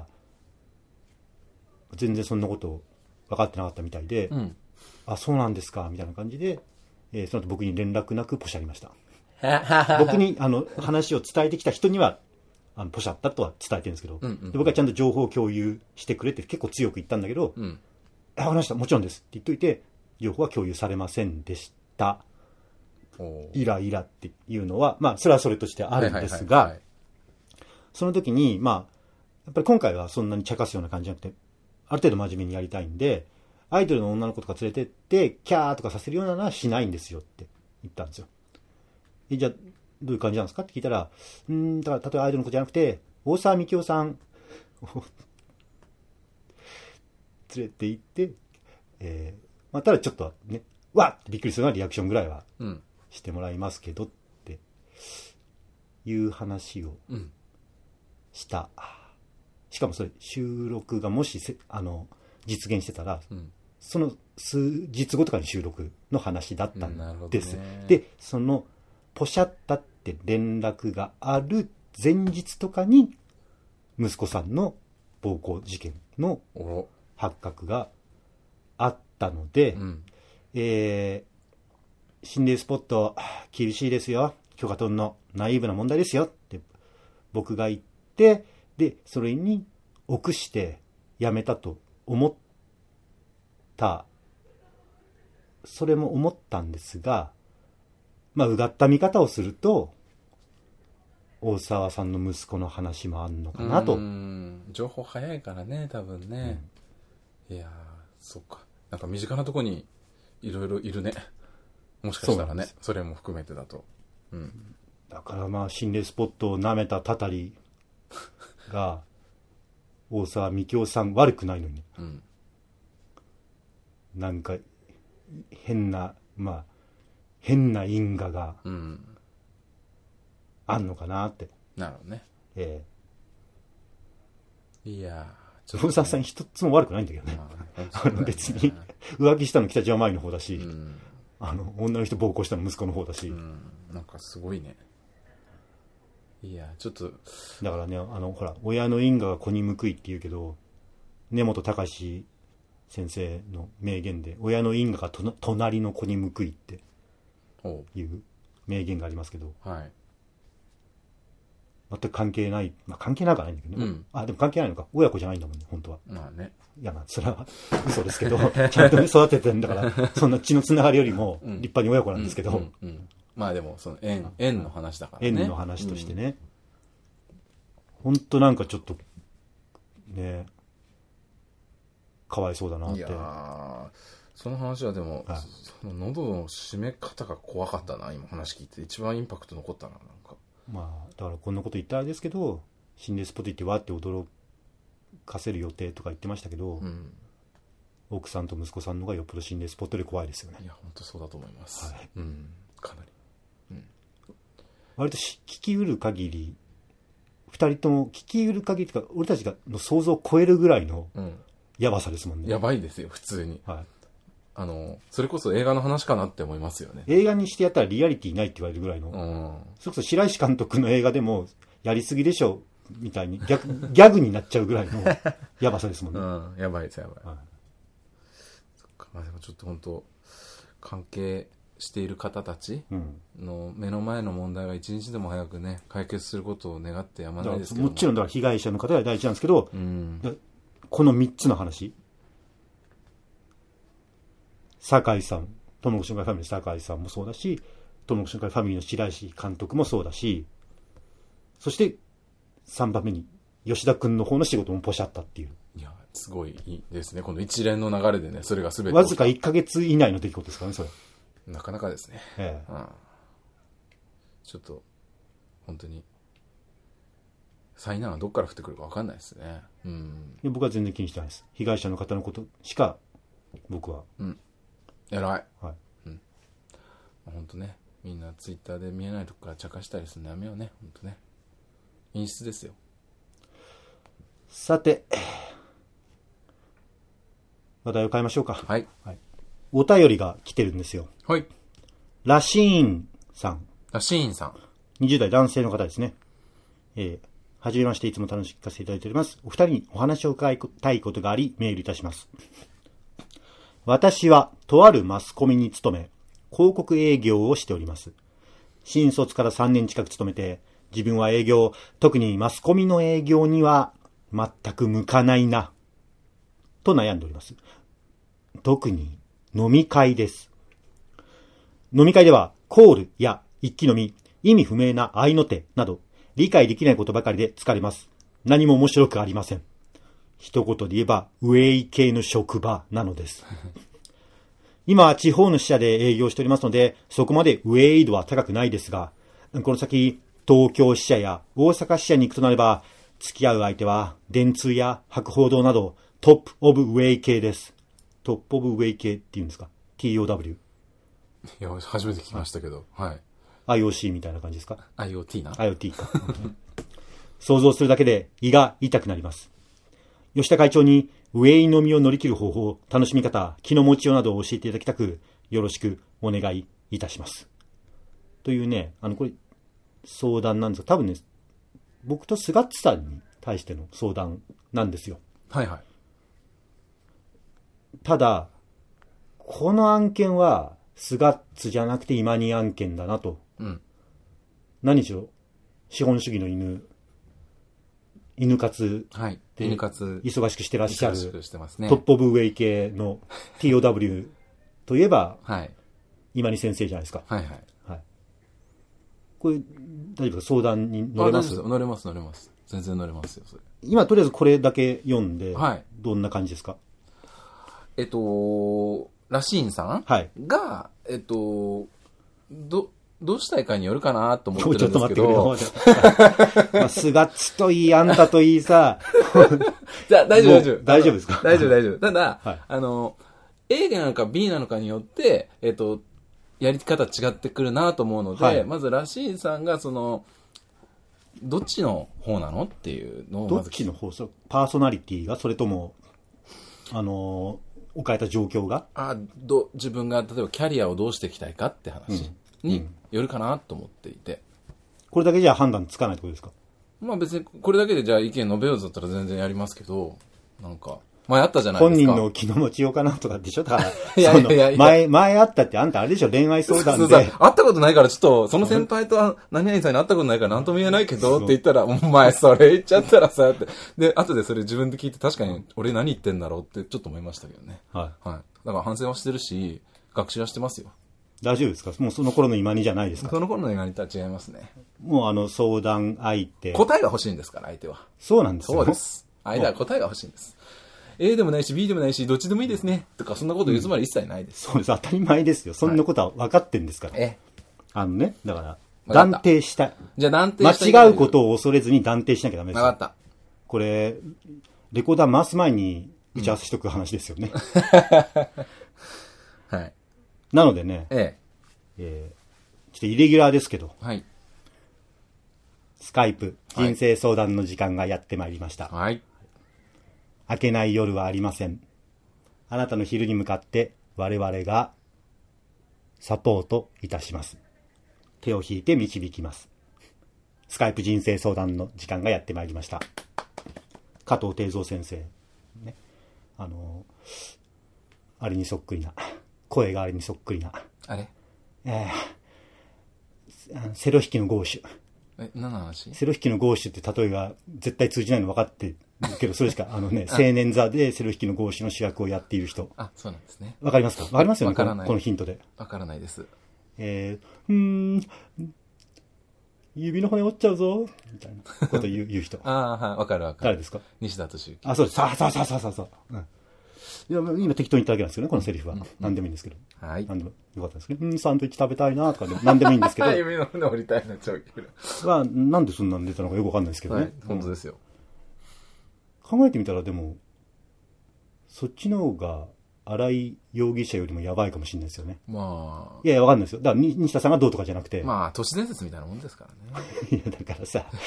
S1: 全然そんなこと分かってなかったみたいで、うん、あそうなんですかみたいな感じで、えー、その後僕に連絡なくポシャりました。僕にあの話を伝えてきた人にはあのポシャったとは伝えてるんですけど、うんうん、で僕はちゃんと情報を共有してくれって結構強く言ったんだけど、うん、あ、わかりました、もちろんですって言っといて情報は共有されませんでした。イライラっていうのはまあそれはそれとしてあるんですが、はいはいはいはい、その時にまあやっぱり今回はそんなに茶化すような感じじゃなくてある程度真面目にやりたいんで、アイドルの女の子とか連れてってキャーとかさせるようなのはしないんですよって言ったんですよ。えじゃあどういう感じなんですかって聞いたら、うーん、だから例えばアイドルの子じゃなくて、大沢みきおさんを連れて行って、えー、まあ、ただちょっとね、わっってびっくりするようなリアクションぐらいはしてもらいますけどっていう話をした。うん、しかもそれ収録がもしせあの実現してたら、うん、その数日後とかに収録の話だったんです。ね、で、そのポシャったって連絡がある前日とかに息子さんの暴行事件の発覚があったので、うん、えー、心霊スポット厳しいですよ、許可取るのナイーブな問題ですよって僕が言って、でそれに臆してやめたと思った、それも思ったんですが、まあうがった見方をすると大沢さんの息子の話もあんのかなと。うー
S2: ん、情報早いからね、多分ね、うん、いやー、そっか、なんか身近なとこにいろいろいるね、もしかしたらね、 そ, それも含めてだと、うん、
S1: だからまあ心霊スポットを舐めたたたりが大沢みきおさん悪くないのに、うん、なんか変なまあ変な因果があんのかなって、
S2: うん、なるほどね、
S1: え
S2: えー、いや
S1: ー大沢さん一つも悪くないんだけどね、あの別に浮気したの北島麻衣の方だし、うん、あの女の人暴行したの息子の方だし、うん、
S2: なんかすごいね。いやちょっと
S1: だからね、あのほら親の因果が子に報いって言うけど、根本隆先生の名言で親の因果がと隣の子に報いっていう名言がありますけど、はい、全く関係ない、まあ、関係なくはないんだけどね、うん、あでも関係ないのか、親子じゃないんだもんね本当は。
S2: まあね、
S1: いやまあそれは嘘ですけどちゃんと、ね、育ててるんだからそんな血のつながりよりも立派に親子なんですけど、うんうんうんうん、
S2: まあでもその縁、縁の話だからね、
S1: 縁の話としてね、うん、本当なんかちょっとねかわいそうだなって。いや
S2: その話はでも、はい、その喉の締め方が怖かったな、今話聞いて一番インパクト残ったな。なんか
S1: まあだからこんなこと言ったらあれですけど、心霊スポット行ってわって驚かせる予定とか言ってましたけど、うん、奥さんと息子さんのがよっぽど心霊スポットで怖いですよね。
S2: いや本当そうだと思います、はい、うん、かなり、うん、
S1: 割と聞きうる限りふたりとも聞きうる限りとか俺たちがの想像を超えるぐらいの、うんやばさですもんね。
S2: やばいですよ普通に、はい、あのそれこそ映画の話かなって思いますよね。
S1: 映画にしてやったらリアリティないって言われるぐらいの、うん、それこそ白石監督の映画でもやりすぎでしょみたいにギャグ、ギャグになっちゃうぐらいのやばさですもんね、
S2: うん、やばいですやばい、はい、そっか、まあ、でもちょっと本当関係している方たちの目の前の問題が一日でも早くね解決することを願ってやまないですけども、
S1: もちろんだから被害者の方が大事なんですけど、うん、このみっつの話、酒井さん、友越の会ファミリーの酒井さんもそうだし、友越の会ファミリーの白石監督もそうだし、そしてさんばんめに吉田君の方の仕事もポシャったっていう。
S2: いやすごいいいですね、この一連の流れでね、それが全て
S1: わずかいっかげつ以内の出来事ですからね、それ。
S2: なかなかですね、ええ、うん、ちょっと本当に災難はどっから降ってくるか分かんないですね、うん、
S1: 僕は全然気にしてないです。被害者の方のことしか僕は、
S2: うん、偉い、はい、うん、本当ね、みんなツイッターで見えないとこから茶化したりするのやめようね、本当ね、陰湿ですよ。
S1: さて話題を変えましょうか。
S2: はい、はい、
S1: お便りが来てるんですよ。
S2: はい。
S1: ラシーンさん。
S2: ラシーンさん。
S1: にじゅう代男性の方ですね。えー、はじめまして、いつも楽しく聞かせていただいております。お二人にお話を伺いたいことがあり、メールいたします。私は、とあるマスコミに勤め、広告営業をしております。新卒からさんねん近く勤めて、自分は営業、特にマスコミの営業には全く向かないな、と悩んでおります。特に飲み会です。飲み会ではコールや一気飲み、意味不明な合いの手など理解できないことばかりで疲れます。何も面白くありません。一言で言えばウェイ系の職場なのです。今は地方の支社で営業しておりますので、そこまでウェイ度は高くないですが、 この先、東京支社や大阪支社に行くとなれば、付き合う相手は、電通や博報堂など、トップオブウェイ系です。トップオブウェイ系って言うんですか？ ティーオーダブリュー。
S2: いや、初めて聞きましたけど。はい。
S1: アイオーシー みたいな感じですか？
S2: アイオーティー な。
S1: アイオーティー か。想像するだけで胃が痛くなります。吉田会長にウェイ飲みを乗り切る方法、楽しみ方、気の持ちようなどを教えていただきたく、よろしくお願いいたします。というね、あの、これ、相談なんですが、多分ね、僕と菅津さんに対しての相談なんですよ。
S2: はいはい。
S1: ただ、この案件は、菅津じゃなくて今に案件だなと。
S2: うん。
S1: 何しろ、資本主義の犬、犬活
S2: はい。
S1: で
S2: 犬活。
S1: 忙しくしてらっしゃる、
S2: 忙しくしてますね。
S1: トップオブウェイ系の ティーオーダブリュー といえば、
S2: はい。
S1: 今に先生じゃないですか。
S2: はいはい。
S1: はい。これ、大丈夫ですか？相談に乗れます？
S2: あ、乗れます乗れます。全然乗れますよ、それ。
S1: 今とりあえずこれだけ読んで、
S2: はい。
S1: どんな感じですか？
S2: えっと、ラシーンさん
S1: はい。
S2: が、えっと、ど、どうしたいかによるかなと思って
S1: ちょっと
S2: るんです
S1: 待ってくれよ。菅津といい、あんたといいさ。
S2: じゃあ、大丈夫、大丈夫。
S1: 大丈夫ですか？
S2: 大丈夫、大丈夫。ただ、
S1: はい、
S2: あの、A なのか B なのかによって、えっと、やり方違ってくるなと思うので、はい、まずラシーンさんが、その、どっちの方なのっていうのをまず。
S1: どっちの方？パーソナリティが、それとも、あの、置かれた状況が
S2: あど自分が例えばキャリアをどうしていきたいかって話によるかなと思っていて、うんうん、
S1: これだけじゃ判断つかないってことですか？
S2: まあ別にこれだけでじゃあ意見述べようとだったら全然やりますけど、なんか前あったじゃないですか。
S1: 本人の気の持ちようかなとかでしょ？だから
S2: いやいやいやいや
S1: 前前あったってあんたあれでしょ？恋愛相談で。
S2: そうそうそう会ったことないからちょっとその先輩と何々さんに会ったことないから何とも言えないけどって言ったら、お前それ言っちゃったらさってで後でそれ自分で聞いて確かに俺何言ってんだろうってちょっと思いましたけどね。
S1: はい
S2: はい。だから反省はしてるし学習はしてますよ。
S1: 大丈夫ですか？もうその頃の今にじゃないですか？
S2: その頃の今にとは違いますね。
S1: もうあの相談相手
S2: 答えが欲しいんですから相手は。
S1: そうなんですよ。
S2: そうです。相手は答えが欲しいんです。A でもないし B でもないしどっちでもいいですねとかそんなこと言うつもり一切ないです、
S1: うん、そうです。当たり前ですよ。そんなことは分かってんですから、はい、えあのね、だから断定したい。
S2: じゃあ断定したい。
S1: 間違うことを恐れずに断定しなきゃダメですよ。
S2: 分かった。
S1: これレコーダー回す前に打ち合わせしとく話ですよね、
S2: うん、はい。
S1: なのでね、
S2: ええ
S1: えー、ちょっとイレギュラーですけど、
S2: はい、
S1: スカイプ人生相談の時間がやってまいりました。
S2: はい。
S1: 明けない夜はありません。あなたの昼に向かって我々がサポートいたします。手を引いて導きます。スカイプ人生相談の時間がやってまいりました。加藤定蔵先生、ね、あのあれにそっくりな、声があれにそっくりな、
S2: あれ、
S1: えー、セロ引きのゴーシュ。
S2: え、何の話？
S1: セロ引きのゴーシュって例えが絶対通じないの分かってるけど、それしか、あのね、青年座でセロ引きのゴーシュの主役をやっている人。
S2: あ、そうなんですね。
S1: 分かりますか？分かりますよね、
S2: この、
S1: このヒントで。
S2: 分からないです。
S1: えー、うーん、指の骨折っちゃうぞ、みたいなこと言う言う人。
S2: ああ、はい、分かる分かる。
S1: 誰ですか？
S2: 西田敏行。
S1: あ、そうです。さあ、さあ、さあ、さあ、さあ。うん。いや、今適当に言っただけなんですけどね、このセリフは。うんうん、何でもいいんですけど。
S2: はい。
S1: 何でもよかったですね。うん、サンドイッチ食べたいなとかでも何でもいいんですけど。
S2: 指の骨折りたいな、超ウケる。
S1: は、なんでそんなん出たのかよくわかんないですけどね。
S2: はい、本当ですよ。
S1: 考えてみたら、でも、そっちの方が、荒井容疑者よりもやばいかもしれないですよね。
S2: まあ。
S1: いやいや、わかんないですよ。だから、西田さんがどうとかじゃなくて。
S2: まあ、都市伝説みたいなもんですからね。
S1: いや、だからさ。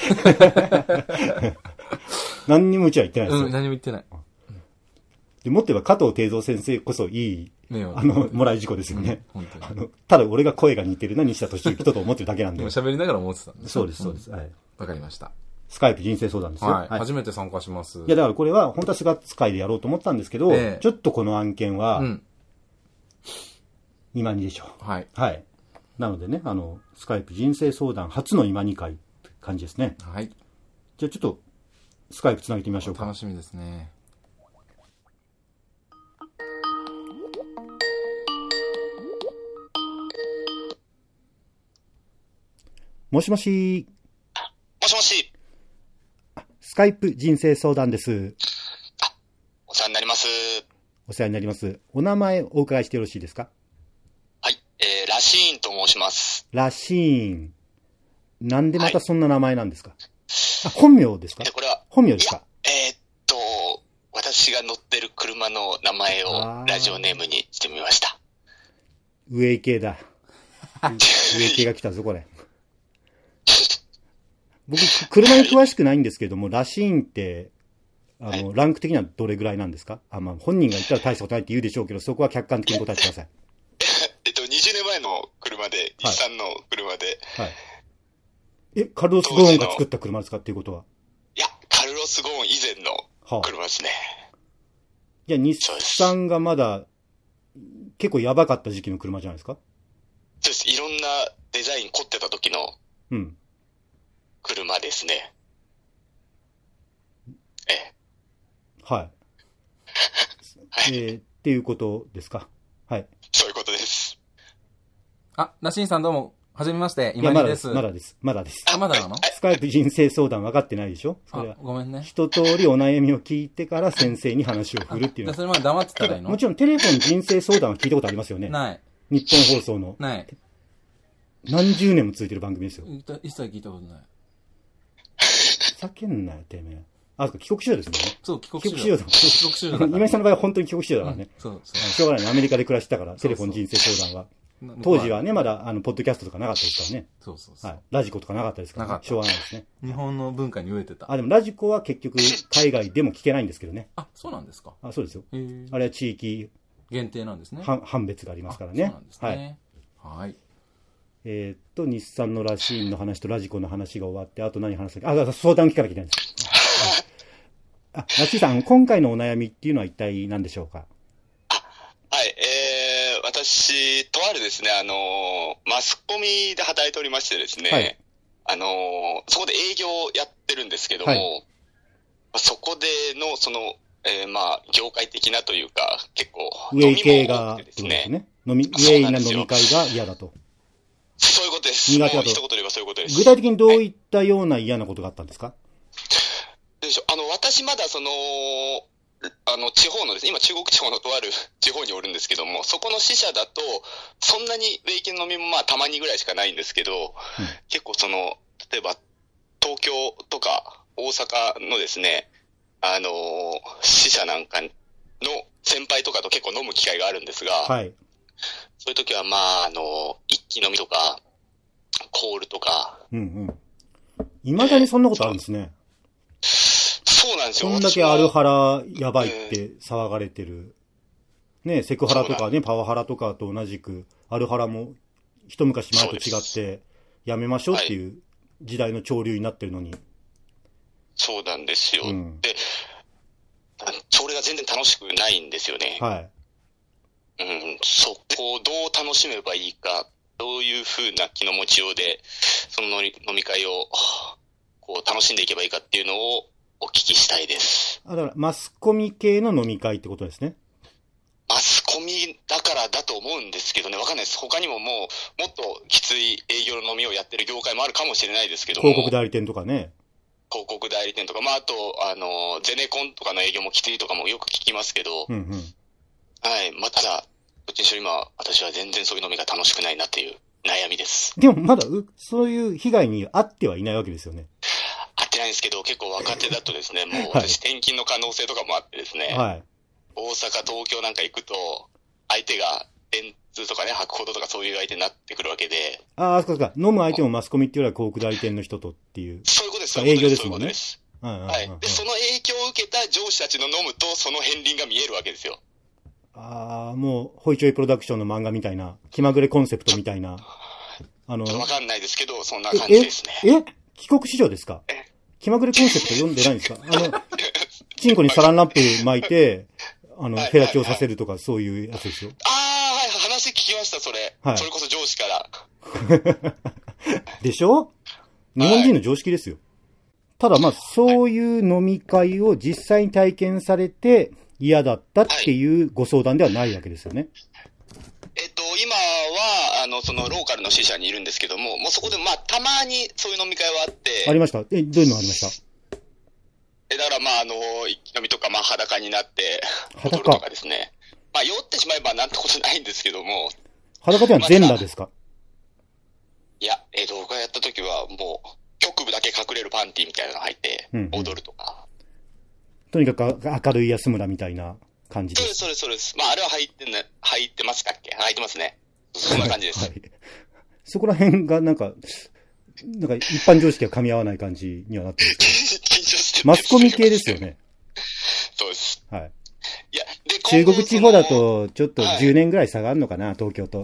S1: 何にもうちは言ってないですよ。
S2: うん、何も言ってない。
S1: でもっと言えば加藤定蔵先生こそいい、あの、もらい事故ですよね。うん、本当に。あの、ただ俺が声が似てるな、西田敏行とと思ってるだけなんで。
S2: でも喋りながら思ってたんで。
S1: そうです、そうです。はい。
S2: わかりました。
S1: スカイプ人生相談ですよ。
S2: はい。はい、初めて参加します。
S1: いや、だからこれは、本当は菅使いでやろうと思ったんですけど、えー、ちょっとこの案件は、うん、今にでしょう。
S2: はい。
S1: はい。なのでね、あの、スカイプ人生相談初の今に回って感じですね。
S2: はい。
S1: じゃあちょっと、スカイプつなげてみましょうか。
S2: 楽しみですね。
S1: もしもし。
S3: もしもし。
S1: スカイプ人生相談です。
S3: あ、お世話になります。
S1: お世話になります。お名前お伺いしてよろしいですか？
S3: はい、えー、ラシーンと申します。
S1: ラシーン。 なんでまたそんな名前なんですか？あ、本名ですか？
S3: で、これは、
S1: 本名ですか？
S3: えーっと、私が乗ってる車の名前をラジオネームにしてみました。
S1: 上池だ。上池が来たぞ、これ。僕、車に詳しくないんですけども、ラシーンって、あの、はい、ランク的にはどれぐらいなんですか？あ、まあ、本人が言ったら大したことないって言うでしょうけど、そこは客観的に答えてください。
S3: えっと、にじゅうねんまえの車で、日産の車で。
S1: はい。え、カルロス・ゴーンが作った車ですかっていうことは？
S3: いや、カルロス・ゴーン以前の車ですね。はあ、
S1: いや、日産がまだ、結構やばかった時期の車じゃないですか？
S3: そうです。いろんなデザイン凝ってた時の、うん。車ですね。ええ。
S1: はい。はい、えー、っていうことですか？はい。
S3: そういうことです。
S2: あ、ラシンさんどうも、はじめまして、今井です。
S1: まだです。まだです。
S2: あ、まだなの？
S1: スカイプ人生相談分かってないでしょ？それは。
S2: ごめんね。
S1: 一通りお悩みを聞いてから先生に話を振るっていうのは。
S2: それまで黙ってたらいいの？
S1: もちろんテレフォン人生相談は聞いたことありますよね？
S2: ない。
S1: 日本放送の。
S2: ない。
S1: 何十年も続いてる番組ですよ。
S2: 一切聞いたことない。
S1: 叫んなよ、てめえ。あ、帰国子女ですもんね。
S2: そう、帰国
S1: 子女。帰国
S2: 子女だ。
S1: 今井さんの場合は本当に帰国子女だからね。
S2: うん、そうそう。
S1: しょうがない。アメリカで暮らしてたから、テレフォン人生相談は。当時はね、まだ、あの、ポッドキャストとかなかったですからね。
S2: そうそうそう。
S1: はい。ラジコとかなかったですから、ね。なかった。しょうがないですね。
S2: 日本の文化に飢えてた。
S1: あ、でもラジコは結局、海外でも聞けないんですけどね。
S2: あ、そうなんですか？
S1: あ、そうですよ。あれは地域。
S2: 限定なんですね。
S1: 判別がありますからね。
S2: そうなんですね。はい。はい。
S1: えー、っと、日産のラシーンの話とラジコの話が終わって、あと何話すか。あ、相談聞かなきゃいけないんです。あ、ラシーさん、今回のお悩みっていうのは一体何でしょうか？
S3: あ、はい、えー、私、とあるですね、あのー、マスコミで働いておりましてですね、はい、あのー、そこで営業をやってるんですけども、はい、そこでの、その、えー、まあ、業界的なというか、結構、
S1: ウェイ系が、ですね。飲み、ウェイな飲み会が嫌だと。
S3: そういうことです。苦手だと。一言で言えばそういうことです。
S1: 具体的にどういったような嫌なことがあったんですか？はい、
S3: でしょ、あの、私まだその、あの、地方のですね、今中国地方のとある地方におるんですけども、そこの支社だと、そんなにウェイ系の飲みもまあたまにぐらいしかないんですけど、うん、結構その、例えば、東京とか大阪のですね、あのー、支社なんかの先輩とかと結構飲む機会があるんですが、はい、そういう時はまあ、あのー、一気飲みとか、コールとか。うんうん。
S1: 未だにそんなことあるんですね。
S3: そうなんですよ。
S1: こんだけアルハラやばいって騒がれてる。ね、セクハラとかね、パワハラとかと同じく、アルハラも一昔前と違って、やめましょうっていう時代の潮流になってるのに。
S3: そうなんですよ。うん、で、それが全然楽しくないんですよね。はい。うん、そこをどう楽しめばいいか、どういう風な気の持ちようで、その飲み会をこう楽しんでいけばいいかっていうのをお聞きしたいです。
S1: あ、だからマスコミ系の飲み会ってことですね。
S3: マスコミだからだと思うんですけどね、わかんないです。他にももう、もっときつい営業の飲みをやってる業界もあるかもしれないですけども。
S1: 広告代理店とかね。
S3: 広告代理店とか、まあ、あと、あの、ゼネコンとかの営業もきついとかもよく聞きますけど、うんうん、はい、まあ、ただ、どっちにしろ今、私は全然そういう飲みが楽しくないなっていう悩みです。
S1: でもまだ、そういう被害に遭ってはいないわけですよね。
S3: 遭ってないんですけど、結構若手だとですね、もう私転勤の可能性とかもあってですね、はい、大阪、東京なんか行くと、相手が電通とかね、博報堂とかそういう相手になってくるわけで。
S1: ああ、そうか。飲む相手もマスコミっていうよりは広告代理店の人とっていう。
S3: そういうことです。
S1: 営業ですもんね。
S3: はい。で、その影響を受けた上司たちの飲むと、その片鱗が見えるわけですよ。
S1: ああ、もう、ホイチョイプロダクションの漫画みたいな、気まぐれコンセプトみたいな。
S3: あの、わかんないですけど、そんな感じですね。
S1: え、え帰国子女ですか？気まぐれコンセプト読んでないんですか？あの、チンコにサランラップ巻いて、あの、フェラチオさせるとか、そういうやつですよ。
S3: ああ、はい、話聞きました、それ。はい。それこそ上司から。
S1: でしょ？日本人の常識ですよ。はい、ただまあ、そういう飲み会を実際に体験されて嫌だったっていうご相談ではないわけですよね。
S3: えっと、今は、あの、そのローカルの支社にいるんですけども、もうそこでまあ、たまにそういう飲み会はあって。
S1: ありました。え、どういうのがありました？
S3: え、だからまあ、あの、一気飲みとか、まあ、裸になって、踊るとかですね。まあ、酔ってしまえばなんてことないんですけども。
S1: 裸では全裸ですか？
S3: いや、えー、動画やった時はもう、局部だけ隠れるパンティみたいなの入って、踊るとか。
S1: うんうん、とにかく明るい安村みたいな感じです。
S3: そうです、そうです、そうです。まあ、あれは入ってね、入ってますかっけ？入ってますね。そんな感じです。はい、
S1: そこら辺がなんか、なんか一般常識が噛み合わない感じにはなってるんですけど。緊張してる。マスコミ系ですよね。
S3: そうです。
S1: はい。
S3: いや、で、
S1: 中国地方だと、ちょっとじゅうねんぐらい差があるのかな、はい、東京と。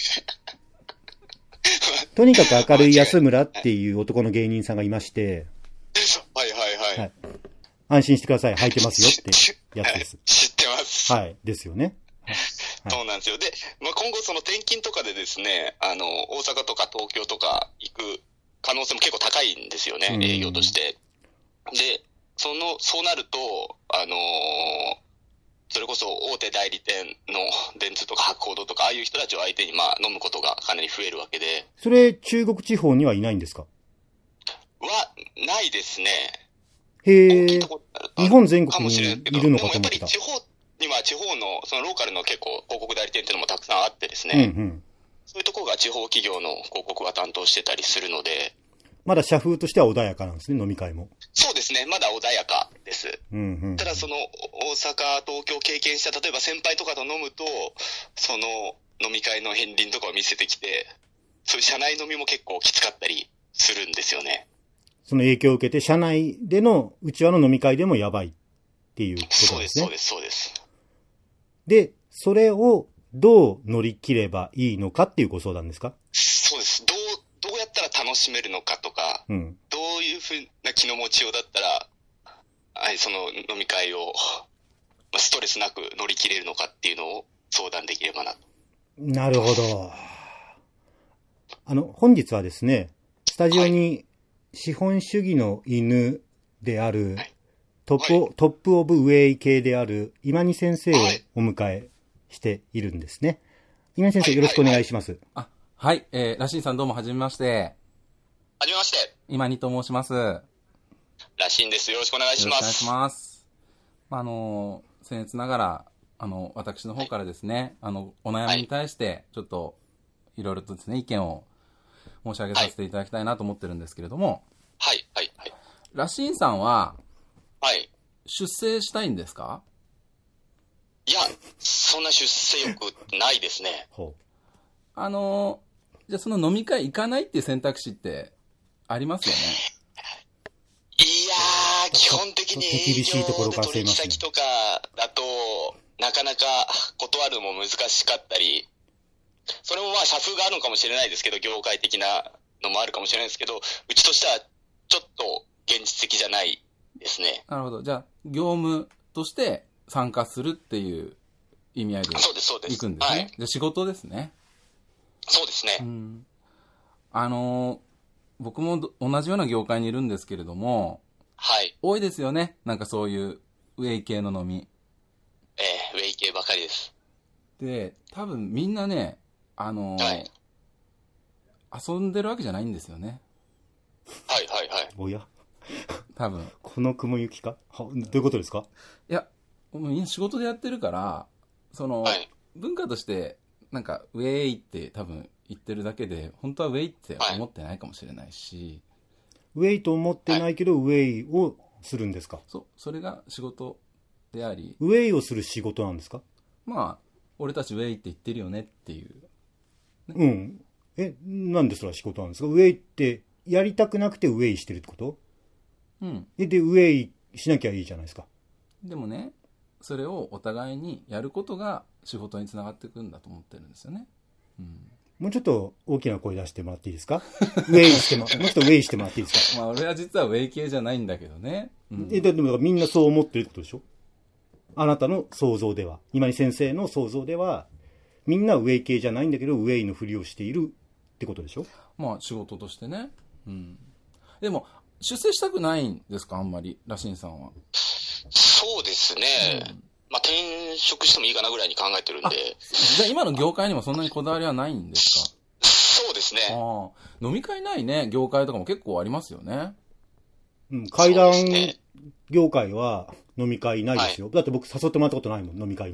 S1: とにかく明るい安村っていう男の芸人さんがいまして、
S3: はいはいはい。はい、
S1: 安心してください、履いてますよってやつです。
S3: 知ってます。
S1: はい、ですよね。はい、
S3: そうなんですよ。で、まあ、今後その転勤とかでですね、あの、大阪とか東京とか行く可能性も結構高いんですよね、営業として。で、その、そうなると、あのー、それこそ大手代理店の電通とか博報堂とか、ああいう人たちを相手にまあ飲むことがかなり増えるわけで。
S1: それ、中国地方にはいないんですか？
S3: は、ないですね。
S1: へえ。日本全国にいるのかと思ってた。でもやっぱり
S3: 地方には地方の、そのローカルの結構広告代理店っていうのもたくさんあってですね。うんうん、そういうところが地方企業の広告は担当してたりするので。
S1: まだ社風としては穏やかなんですね、飲み会も。
S3: そうですね、まだ穏やかです。
S1: うんうん、
S3: ただその大阪、東京経験した例えば先輩とかと飲むと、その飲み会の片鱗とかを見せてきて、そういう社内飲みも結構きつかったりするんですよね。
S1: その影響を受けて、社内での内輪の飲み会でもやばいっていうことですね。
S3: そうです、そうです、そうです。
S1: で、それをどう乗り切ればいいのかっていうご相談ですか？
S3: そうです。どうどうやったら楽しめるのかとか、うん、どういうふうな気の持ちようだったら、はい、その飲み会をストレスなく乗り切れるのかっていうのを相談できればなと。
S1: なるほど。あの、本日はですね、スタジオに資本主義の犬である、はい、トップ、はい、トップオブウェイ系である今に先生をお迎えしているんですね。今に先生、よろしくお願いします。はい
S2: はいはい、あはい、えー、ラシンさんどうもはじめまして。
S3: はじめまして。
S2: 今にと申します。
S3: ラシンです。よろしくお願いします。
S2: よろしくお願いします。あの、僭越ながら、あの、私の方からですね、はい、あの、お悩みに対して、ちょっと、いろいろとですね、意見を申し上げさせていただきたいなと思ってるんですけれども。
S3: はい、はい、はい。
S2: ラシンさんは、
S3: はい。
S2: 出世したいんですか？
S3: いや、そんな出世欲ないですね。
S2: ほう。あの、じゃあその飲み会行かないっていう選択肢ってありますよね。
S3: いやー、基本的に営業で取引先とかだと、なかなか断るのも難しかったり、それもまあ社風があるのかもしれないですけど、業界的なのもあるかもしれないですけど、うちとしてはちょっと現実的じゃないですね。
S2: なるほど。じゃあ、業務として参加するっていう意味合いで行くんですね。そうです、そうです。はい。じゃあ仕事ですね。
S3: そうですね。
S2: うん、あのー、僕も同じような業界にいるんですけれども、
S3: はい。
S2: 多いですよね。なんかそういうウェイ系の飲み。
S3: ええー、ウェイ系ばかりです。
S2: で、多分みんなね、あのーはい、遊んでるわけじゃないんですよね。
S3: はいはいはい。
S1: おや
S2: 多分。
S1: この雲行きかどういうことですか？
S2: いや、みんな仕事でやってるから、その、はい、文化として、なんか、ウェイって多分言ってるだけで、本当はウェイって思ってないかもしれないし。
S1: はい、ウェイと思ってないけど、はい、ウェイをするんですか？
S2: そう、それが仕事であり。
S1: ウェイをする仕事なんですか？
S2: まあ、俺たちウェイって言ってるよねっていう、
S1: ね。うん。え、なんでそれは仕事なんですか？ウェイってやりたくなくてウェイしてるってこと？
S2: うん。
S1: で、でウェイしなきゃいいじゃないですか。
S2: でもね、それをお互いにやることが仕事につながっていくんだと思ってるんですよね。うん、
S1: もうちょっと大きな声出してもらっていいですか？ウェイしても、もうちょっとウェイしてもらっていいですか？
S2: まあ俺は実はウェイ系じゃないんだけどね。
S1: うん、え、でもみんなそう思ってるってことでしょ？あなたの想像では、今井先生の想像では、みんなウェイ系じゃないんだけど、ウェイのふりをしているってことでしょ？
S2: まあ仕事としてね。うん。でも、出世したくないんですか？あんまり、ラシンさんは。
S3: そうですね。うん、まあ転職してもいいかなぐらいに考えてるんで。
S2: じゃあ今の業界にもそんなにこだわりはないんです
S3: か？そうですね。
S2: ああ。飲み会ないね、業界とかも結構ありますよね。
S1: うん、階段業界は飲み会ないですよ。はい、だって僕誘ってもらったことないもん、飲み会に。
S2: 飲み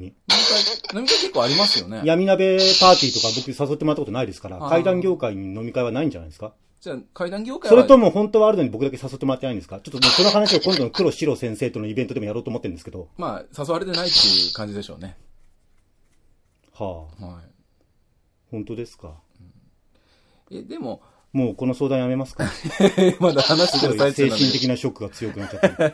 S2: 会、飲み会結構ありますよね。
S1: 闇鍋パーティーとか僕誘ってもらったことないですから、怪談業界に飲み会はないんじゃないですか？
S2: じゃあ、怪談業界は。
S1: それとも本当はあるのに僕だけ誘ってもらってないんですか？ちょっともうこの話を今度の黒白先生とのイベントでもやろうと思ってるんですけど。
S2: まあ、誘われてないっていう感じでしょうね。
S1: はあ。
S2: はい。
S1: 本当ですか。
S2: うん、え、でも、
S1: もうこの相談やめますか？
S2: まだ話してる最中なんで。
S1: 精神的なショックが強くなっちゃった。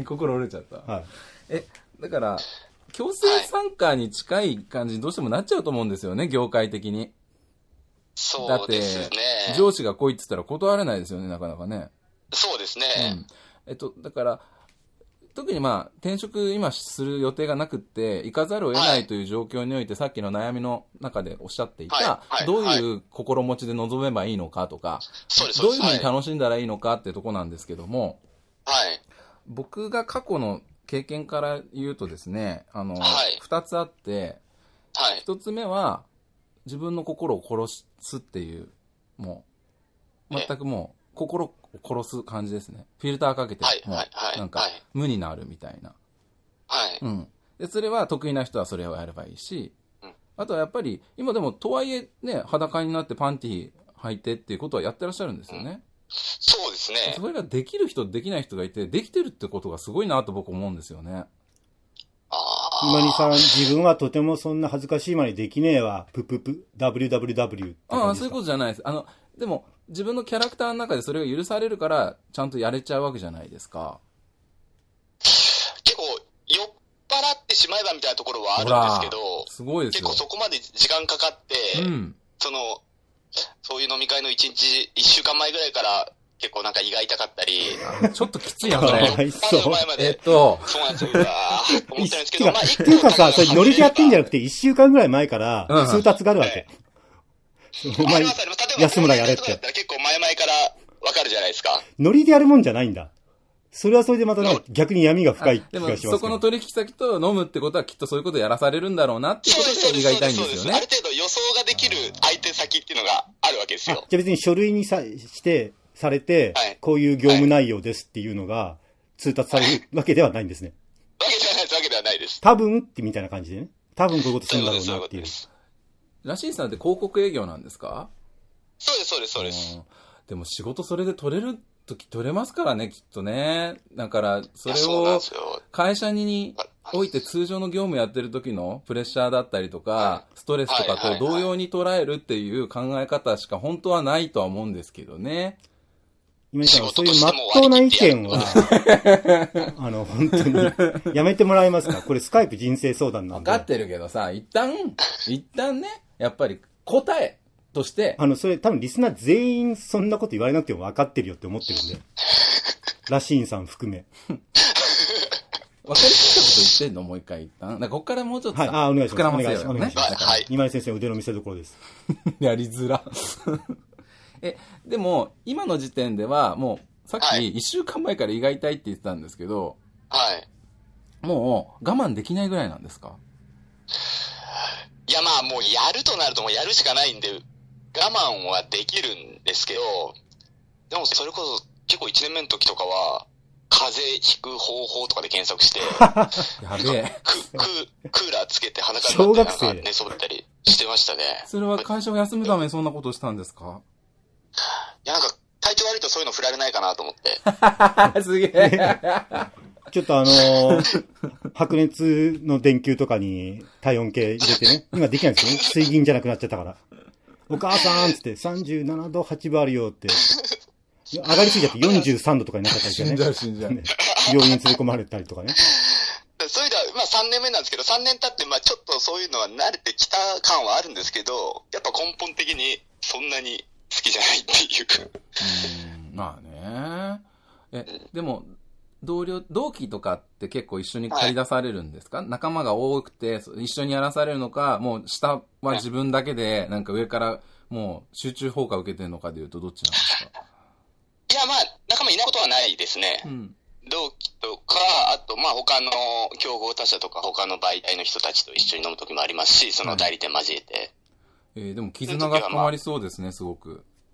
S2: 心折れちゃった。
S1: はい。
S2: え、だから、強制参加に近い感じにどうしてもなっちゃうと思うんですよね、業界的に。
S3: そうですね。
S2: だって、上司が来いって言ったら断れないですよね、なかなかね。
S3: そうですね。
S2: うん。えっと、だから、特にまあ、転職今する予定がなくって、行かざるを得ないという状況において、はい、さっきの悩みの中でおっしゃっていた、はいはい、どういう心持ちで臨めばいいのかとか、
S3: そうです、
S2: どういうふうに楽しんだらいいのかっていうところなんですけども、
S3: はい。
S2: 僕が過去の経験から言うとですね、あの、
S3: はい、
S2: 二つあって、
S3: はい。
S2: 一つ目は、自分の心を殺すっていう、もう、全くもう、心を殺す感じですね。フィルターかけて、
S3: はい、
S2: もう、
S3: はい、はい。
S2: なんか、無になるみたいな。
S3: はい。
S2: うん。で、それは得意な人はそれをやればいいし、
S3: うん、
S2: あとはやっぱり、今でも、とはいえね、裸になってパンティ履いてっていうことはやってらっしゃるんですよね。うん、
S3: そうですね。
S2: それができる人、できない人がいて、できてるってことがすごいなと僕思うんですよね。
S1: 今にさん、自分はとてもそんな恥ずかしいまでできねえわ、プププ、ダブリューダブリューダブリュー って感じですか？
S2: ああ、そういうことじゃないです。あの、でも、自分のキャラクターの中でそれが許されるから、ちゃんとやれちゃうわけじゃないですか。
S3: 結構、酔っ払ってしまえばみたいなところはあるんですけど、
S2: すごいですよ。
S3: 結構そこまで時間かかって、うん、その、そういう飲み会のいちにち、いっしゅうかんまえぐらいから、結構なんか胃が痛かったり。
S2: ちょっときついな、これ。
S1: そう。
S3: 前まで。
S2: えっと。
S3: そうなんですよ。思ってるんですけど、まあ、
S1: っていうかさ、それノリでやってんじゃなくて、いっしゅうかんぐらい前から、通達があるわけ。
S3: お前、安村やれって。結構前々からわかるじゃないですか。
S1: ノリでやるもんじゃないんだ。それはそれでまたね、逆に闇が深い気がしますけど。
S2: でも、そこの取引先と飲むってことはきっとそういうことやらされるんだろうなっていうことが胃が痛いんですよね。
S3: ある程度予想ができる相手先っていうのがあるわけですよ。
S1: じゃあ別に書類にさして、されて、はい、こういう業務内容ですっていうのが通達されるわけではないんですね。
S3: わけではないです、わけではないです。
S1: 多分ってみたいな感じでね。多分こういうことするんだろうなっていう。
S2: らしいさんって広告営業なんですか？
S3: そうです、そうです、そうです。
S2: でも仕事それで取れるとき取れますからね、きっとね。だから、それを会社において通常の業務やってる時のプレッシャーだったりとか、ストレスとかと同様に捉えるっていう考え方しか本当はないとは思うんですけどね。
S1: 今井さん、そういう真っ当な意見は、あの、本当に、やめてもらえますか？これスカイプ人生相談なんで。
S2: 分かってるけどさ、一旦、一旦ね、やっぱり答えとして。
S1: あの、それ多分リスナー全員そんなこと言われなくても分かってるよって思ってるんで。らしんさん含め。
S2: 分かりきったこと言ってんの？もう一回一旦。だからここからもうちょっと。
S1: はい、あ、お願いします。
S2: 膨らませようよね。
S1: お願いします。はい。今井先生腕の見せ所です。
S2: やりづら。え、でも、今の時点では、もう、さっき、一週間前から胃が痛いって言ってたんですけど、
S3: はい。
S2: もう、我慢できないぐらいなんですか？
S3: いや、まあ、もう、やるとなるともうやるしかないんで、我慢はできるんですけど、でも、それこそ、結構いちねんめの時とかは、風邪ひく方法とかで検索して、
S2: やべえ。
S3: ク、ク、クーラーつけて鼻からなんか寝そべったりしてましたね。
S2: それは会社を休むためにそんなことをしたんですか？
S3: いや、なんか、体調悪いとそういうの振られないかなと思って。
S2: すげえ。
S1: ちょっとあのー、白熱の電球とかに体温計入れてね。今できないんですよね。水銀じゃなくなっちゃったから。お母さんつってさんじゅうななどはちぶあるよって。上がりすぎちゃってよんじゅうさんどとかになっちゃったりしてね。
S2: 死んじゃう死んじゃう。
S1: 病院に連れ込まれたりとかね。
S3: そういうのは、まあさんねんめなんですけど、さんねん経って、まあちょっとそういうのは慣れてきた感はあるんですけど、やっぱ根本的にそんなに好きじゃないっていうか。
S2: うん、まあね。え、でも、同僚、同期とかって結構一緒に借り出されるんですか？はい、仲間が多くて、一緒にやらされるのか、もう下は自分だけで、なんか上からもう集中放火を受けてるのかでいうとどっちなんですか？
S3: いや、まあ、仲間いないことはないですね。うん、同期とか、あと、まあ他の競合他社とか他の媒体の人たちと一緒に飲む時もありますし、その代理店交えて。はい、
S2: えー、でも絆が深まりそうですね、すごく。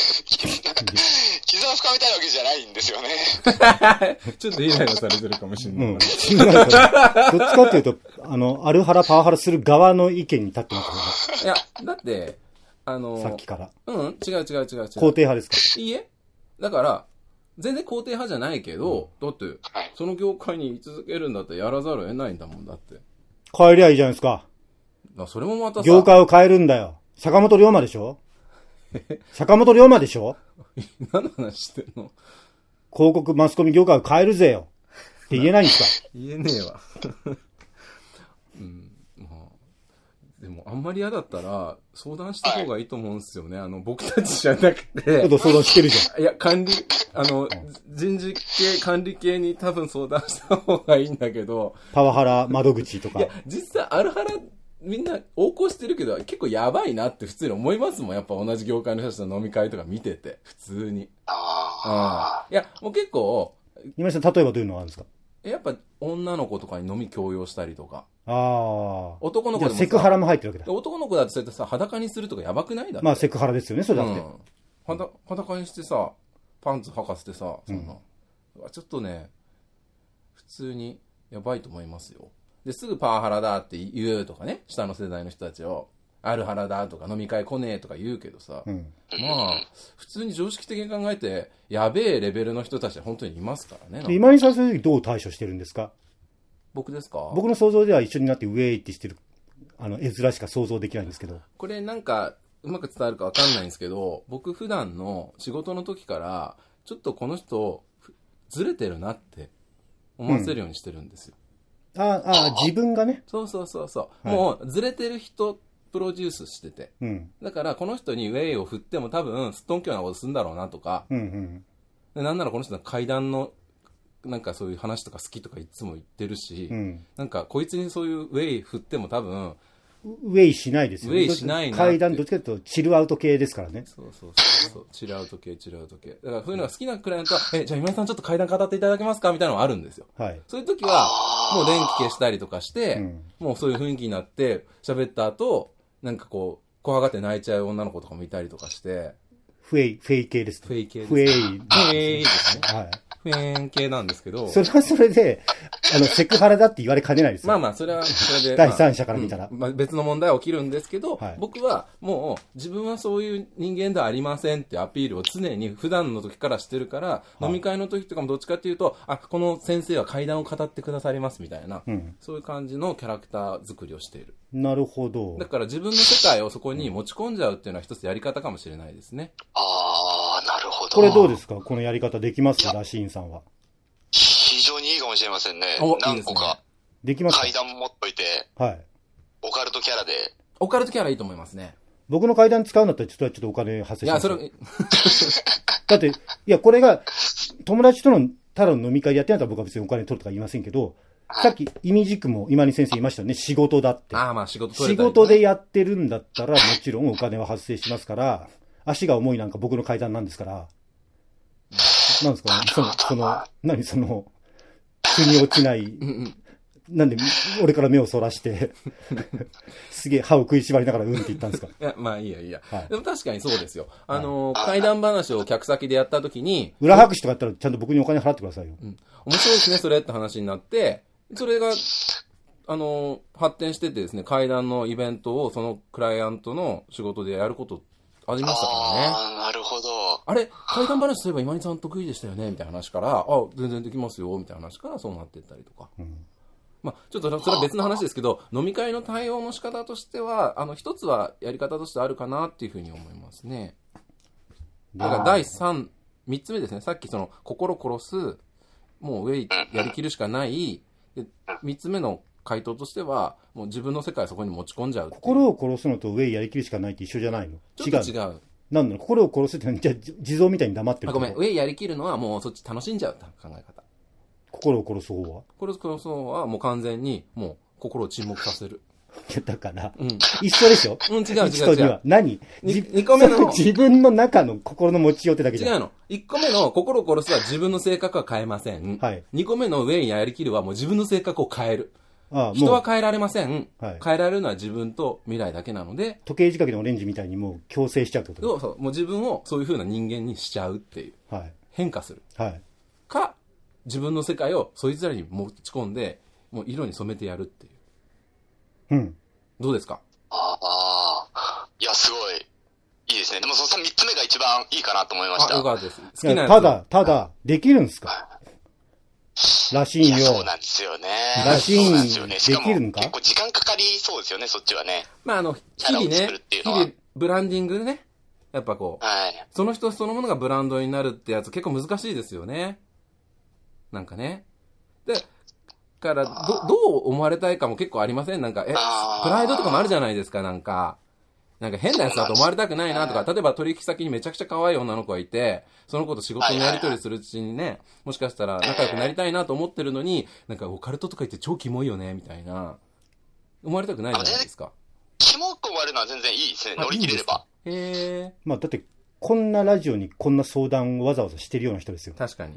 S3: 絆を深めたいわけじゃないんですよね。
S2: ちょっとイライラされてるかもしれない。うん。どっ
S1: ちかっていうと、あの、アルハラ、パワハラする側の意見に立ってます
S2: からね。いや、だって、あのー、
S1: さっきから。
S2: うん、違う違う違う違う。
S1: 肯定派ですか？
S2: いいえ。だから、全然肯定派じゃないけど、うん、だって、その業界に居続けるんだったらやらざるを得ないんだもんだって。
S1: 変えりゃいいじゃないですか。
S2: それもまたさ。
S1: 業界を変えるんだよ。坂本龍馬でしょ坂本龍馬でしょ
S2: 何の話してんの？
S1: 広告マスコミ業界を変えるぜよって言えないんですか？
S2: 言えねえわ。うん、まあ、でもあんまり嫌だったら相談した方がいいと思うんですよね。あの僕たちじゃなくて。
S1: ちょっと相談してるじゃん。
S2: いや管理あの、うん、人事系管理系に多分相談した方がいいんだけど。
S1: パワハラ窓口とか。
S2: いや実際アルハラみんな横行してるけど結構やばいなって普通に思いますもん。やっぱ同じ業界の人たちの飲み会とか見てて普通に。ああ。いやもう結構。
S1: 今井さん例えばどういうのがあるんですか？
S2: やっぱ女の子とかに飲み強要したりとか。
S1: ああ。
S2: 男の子でも
S1: セクハラも入ってるわけだ。
S2: 男の子だってそうやってさ裸にするとかやばくないだって。
S1: まあセクハラですよねそれだって。うん、
S2: 裸, 裸にしてさパンツ履かせてさそんな、うん、ちょっとね普通にやばいと思いますよ。ですぐパワハラだって言うとかね、下の世代の人たちをアルハラだとか飲み会来ねえとか言うけどさ、うん、まあ普通に常識的に考えてやべえレベルの人たちは本当にいますからね。
S1: 今井さんそれどう対処してるんですか？
S2: 僕ですか？
S1: 僕の想像では一緒になってウェイってしてるあの絵面しか想像できないんですけど、
S2: これなんかうまく伝わるかわかんないんですけど、僕普段の仕事の時からちょっとこの人ずれてるなって思わせるようにしてるんですよ。
S1: うん、ああ自分がね。
S2: そうそうそうそう、はい、もうずれてる人プロデュースしてて、うん、だからこの人にウェイを振っても多分すっとんきょうなことするんだろうなとか、うんうん、でなんならこの人の階段のなんかそういう話とか好きとかいつも言ってるし、うん、なんかこいつにそういうウェイ振っても多分
S1: ウェイしないですよね。
S2: ウェイしないな。
S1: 階段どっちかというとチルアウト系ですからね。
S2: そうそうそうそう。チルアウト系、チルアウト系。だからそういうのが好きなクライアントは、え、じゃあ今井さんちょっと階段語っていただけますかみたいなのがあるんですよ。はい。そういう時は、もう電気消したりとかして、うん、もうそういう雰囲気になって喋った後、なんかこう、怖がって泣いちゃう女の子とかもいたりとかして。
S1: フェイ、フェイ系です、ね。
S2: フェイ系です、
S1: ね。フェイ。
S2: フェイですね。はい。フェーン系なんですけど。
S1: それはそれで、あの、セクハラだって言われかねないですよ。
S2: まあまあ、それは、それで。
S1: 第三者から見たら。
S2: まあ、うんまあ、別の問題は起きるんですけど、はい、僕はもう、自分はそういう人間ではありませんってアピールを常に普段の時からしてるから、はい、飲み会の時とかもどっちかっていうと、あ、この先生は階段を語ってくださりますみたいな、うん、そういう感じのキャラクター作りをしている。
S1: なるほど。
S2: だから自分の世界をそこに持ち込んじゃうっていうのは一つやり方かもしれないですね。
S3: ああ、なるほど。
S1: これどうですか？このやり方できますか？ラシーンさんは。
S3: 非常にいいかもしれませんね。何個か。
S1: できますか？
S3: 階段持っといて。はい。オカルトキャラで。
S2: オカルトキャラいいと思いますね。
S1: 僕の階段使うんだったらちょっとちょっとお金発生します。いや、それ。だって、いや、これが、友達とのただの飲み会でやってないと僕は別にお金取るとか言いませんけど、はい、さっき意味軸も今に先生言いましたよね。仕事だって。
S2: ああ、まあ仕事
S1: 取れたりね。仕事でやってるんだったらもちろんお金は発生しますから、足が重いなんか僕の階段なんですから、なんですかね、その、その、何その、腑に落ちない、なんで、俺から目をそらして、すげえ歯を食いしばりながらうんって言ったんですか？い
S2: や、まあいいやいいや。はい、でも確かにそうですよ。あの、はい、怪談話を客先でやった時に、
S1: 裏拍手とかやったらちゃんと僕にお金払ってくださいよ。
S2: うん。面白いですね、それって話になって、それが、あの、発展しててですね、怪談のイベントをそのクライアントの仕事でやることありましたからね。
S3: ああ、なるほど。
S2: あれ、怪談話そういえば今井さん得意でしたよねみたいな話から、あ、全然できますよみたいな話からそうなっていったりとか。うん、まあちょっとそれは別の話ですけど、飲み会の対応の仕方としては、あの一つはやり方としてあるかなっていうふうに思いますね。だからだいさん、みっつめですね。さっきその心殺す、もうウェイやりきるしかない。でみっつめの回答としては、もう自分の世界をそこに持ち込んじゃう。
S1: 心を殺すのとウェイやりきるしかないって一緒じゃないの？
S2: ちょっと違う。
S1: なんだろう、心を殺すってのは、じゃあ地蔵みたいに黙ってる。
S2: あ、ごめん、ウェイやりきるのはもうそっち楽しんじゃう考え方。
S1: 心を殺す方は？
S2: 心を殺す方はもう完全にもう心を沈黙させる。
S1: だから、うん、一緒でしょ？
S2: うん、違う違う違う。一とには
S1: 何？
S2: にこめの
S1: 自分の中の心の持ちようってだけじゃん。
S2: 違うの。いっこめの心を殺すは自分の性格は変えません。はい。にこめのウェイやりきるはもう自分の性格を変える。
S1: ああ
S2: 人は変えられません、
S1: はい、
S2: 変えられるのは自分と未来だけなので、
S1: 時計仕掛けのオレンジみたいにもう強制しちゃうってこと
S2: そうそう、もう自分をそういう風な人間にしちゃうっていう、
S1: はい、
S2: 変化する、
S1: はい、
S2: か自分の世界をそいつらに持ち込んでもう色に染めてやるっていう、うん、どうですか？
S3: ああ、いや、すごいいいですね。でもそのみっつめが一番いいかなと思いました。
S2: あ、よかったです。好きなやつ。
S1: ただただできるんですからしいよ。
S3: そうなんですよね。
S1: らしいん
S3: ですよね。しかも
S1: できるのか？
S3: 結構時間かかりそうですよね、そっちはね。
S2: まああの、日々ね、日々ブランディングね、やっぱこう、はい、その人そのものがブランドになるってやつ結構難しいですよね。なんかね。で、からど、どう思われたいかも結構ありません？なんか、え、プライドとかもあるじゃないですか、なんか。なんか変なやつだと思われたくないなとか、例えば取引先にめちゃくちゃ可愛い女の子がいて、その子と仕事のやり取りするうちにね、もしかしたら仲良くなりたいなと思ってるのに、なんかオカルトとか言って超キモいよね、みたいな。思われたくないじゃないですか。
S3: キモく思われるのは全然いいですね、乗り切れれば。
S2: へー。
S1: まあだって、こんなラジオにこんな相談をわざわざしてるような人ですよ。
S2: 確かに。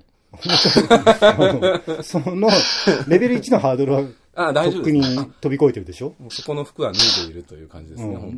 S1: その、レベルいちのハードルは、
S2: ああ、大丈夫です。
S1: とっくに飛び越えてるでしょ？
S2: そこの服は脱いでいるという感じですね、うん。